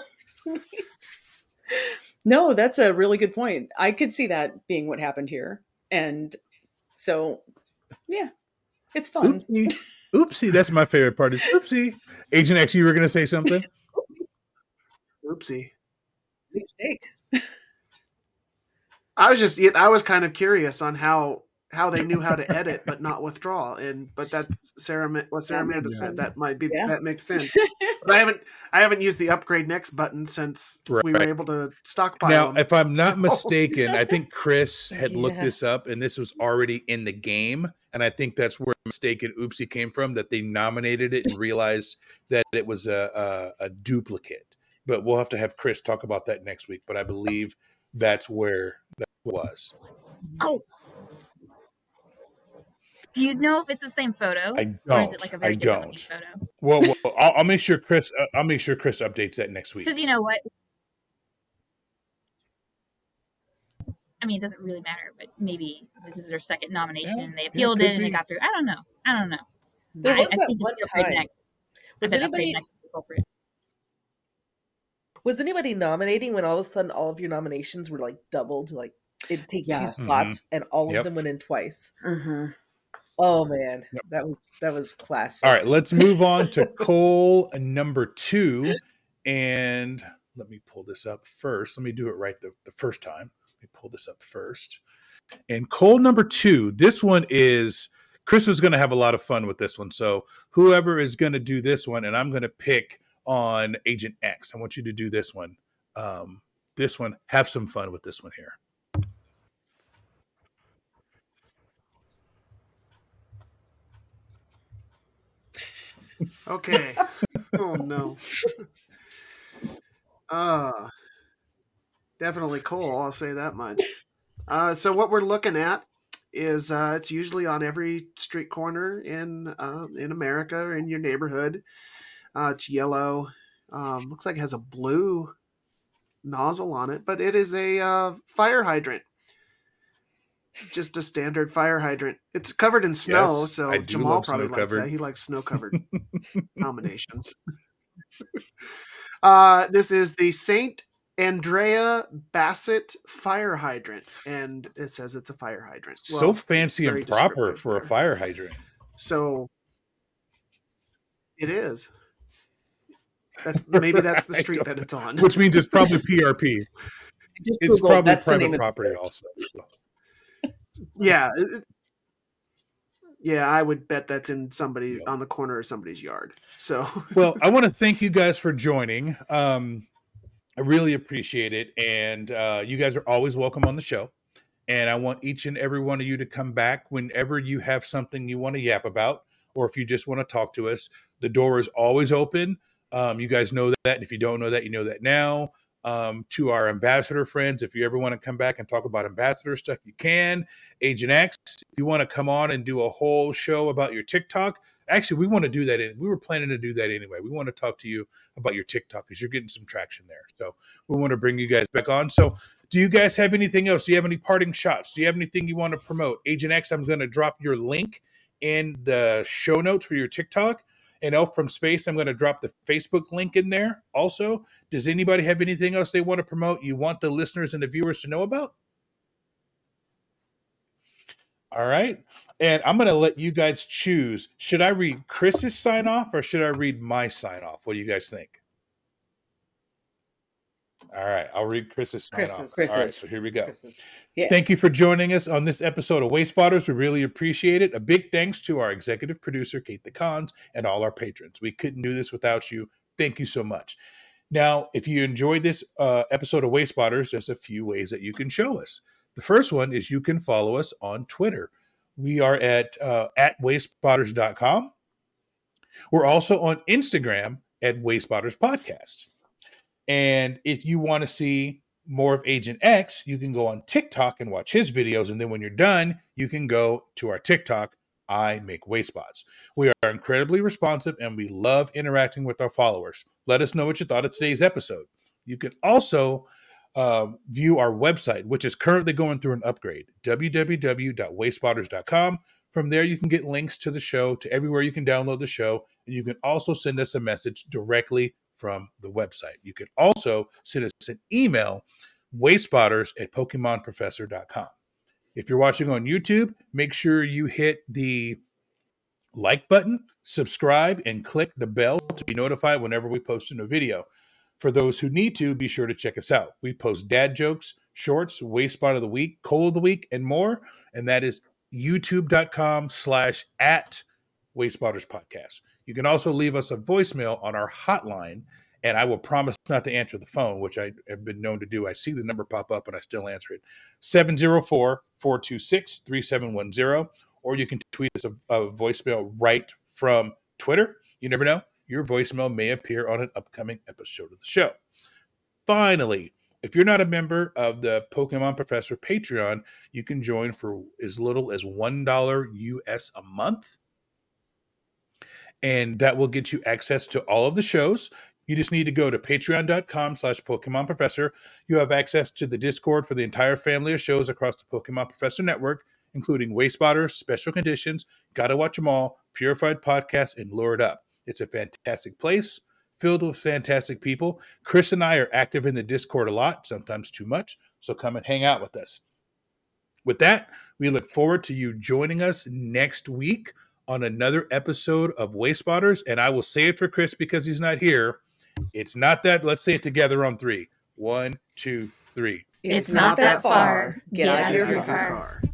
No, that's a really good point. I could see that being what happened here. And so, yeah, it's fun. Oopsie. That's my favorite part is oopsie. Agent X, you were going to say something? Oopsie. Mistake. I was kind of curious on how they knew how to edit but not withdraw, but that's what Sarah Amanda said. That might be that makes sense. But I haven't used the upgrade next button since we were able to stockpile now, them. If I'm not mistaken, I think Chris had looked this up, and this was already in the game, and I think that's where mistaken oopsie came from. That they nominated it and realized that it was a duplicate. But we'll have to have Chris talk about that next week. But I believe that's where that was. Oh. Do you know if it's the same photo? I don't. Or is it like a very different photo? Well, I'll make sure Chris. I'll make sure Chris updates that next week. Because you know what? I mean, it doesn't really matter, but maybe this is their second nomination. Yeah, and they yeah, appealed could it and it be. got through. I don't know. There was I that think one Just Feel Afraid time. Next. Was I bet anybody Afraid Next is the culprit. was anybody nominating when all of a sudden all of your nominations were like doubled? Like it'd take two Yes. slots and all of Yep. them went in twice. Mm-hmm. Oh man, Yep. that was classic. All right, let's move on to Cole number 2. And let me pull this up first. Let me do it right the first time. Let me pull this up first. And Cole number 2, this one is, Chris was going to have a lot of fun with this one. So whoever is going to do this one, and I'm going to pick on Agent X. I want you to do this one. Have some fun with this one here. Okay. Oh no. Definitely Cole, I'll say that much. So what we're looking at is it's usually on every street corner in America or in your neighborhood. It's yellow. Looks like it has a blue nozzle on it, but it is a fire hydrant. Just a standard fire hydrant. It's covered in snow, Yes, so I do Jamal love probably likes snow-covered. that. He likes snow-covered nominations. This is the St. Andrea Bassett fire hydrant, and it says it's a fire hydrant. So Well, fancy very and proper descriptive for a there. fire hydrant. So it is. Maybe that's the I street don't that it's on. Which means it's probably PRP. Just It's Googled, probably that's the name private of the property church. also. Yeah. Yeah, I would bet that's in somebody on the corner of somebody's yard. So Well, I want to thank you guys for joining. I really appreciate it. And you guys are always welcome on the show. And I want each and every one of you to come back whenever you have something you want to yap about, or if you just want to talk to us. The door is always open. You guys know that. And if you don't know that, you know that now. To our ambassador friends, if you ever want to come back and talk about ambassador stuff, you can. Agent X, if you want to come on and do a whole show about your TikTok, actually, we want to do that. We were planning to do that anyway. We want to talk to you about your TikTok because you're getting some traction there. So we want to bring you guys back on. So do you guys have anything else? Do you have any parting shots? Do you have anything you want to promote? Agent X, I'm going to drop your link in the show notes for your TikTok. And Elf from Space, I'm going to drop the Facebook link in there also. Does anybody have anything else they want to promote you want the listeners and the viewers to know about? All right. And I'm going to let you guys choose. Should I read Chris's sign off or should I read my sign off? What do you guys think? All right. I'll read Chris's sign off. All right. So here we go. Yeah. Thank you for joining us on this episode of Waste Spotters. We really appreciate it. A big thanks to our executive producer, Kate the Cons, and all our patrons. We couldn't do this without you. Thank you so much. Now, if you enjoyed this episode of Waste Spotters, there's a few ways that you can show us. The first one is you can follow us on Twitter. We are at wastespotters.com. We're also on Instagram at Waste Spotters Podcast. And if you want to see more of Agent X, you can go on TikTok and watch his videos. And then when you're done, you can go to our TikTok, I Make Waste Spots. We are incredibly responsive and we love interacting with our followers. Let us know what you thought of today's episode. You can also view our website, which is currently going through an upgrade, www.wastespotters.com. From there, you can get links to the show, to everywhere you can download the show. And you can also send us a message directly from the website. You can also send us an email, wastespotters@pokemonprofessor.com. If you're watching on YouTube, make sure you hit the like button, subscribe, and click the bell to be notified whenever we post a new video. For those who need to, be sure to check us out. We post dad jokes, shorts, Waste Spot of the Week, Coal of the Week, and more. And that is youtube.com/@WasteSpottersPodcast. You can also leave us a voicemail on our hotline, and I will promise not to answer the phone, which I have been known to do. I see the number pop up, and I still answer it. 704-426-3710, or you can tweet us a voicemail right from Twitter. You never know. Your voicemail may appear on an upcoming episode of the show. Finally, if you're not a member of the Pokemon Professor Patreon, you can join for as little as $1 US a month. And that will get you access to all of the shows. You just need to go to patreon.com/Pokemon Professor. You have access to the Discord for the entire family of shows across the Pokemon Professor Network, including Way Spotters, Special Conditions, Gotta Watch 'Em All, Purified Podcasts, and Lured Up. It's a fantastic place filled with fantastic people. Chris and I are active in the Discord a lot, sometimes too much, so come and hang out with us. With that, we look forward to you joining us next week on another episode of Way Spotters, and I will say it for Chris because he's not here. It's not that. Let's say it together on 3. 1, 2, 3. It's not that far. Get out of your car.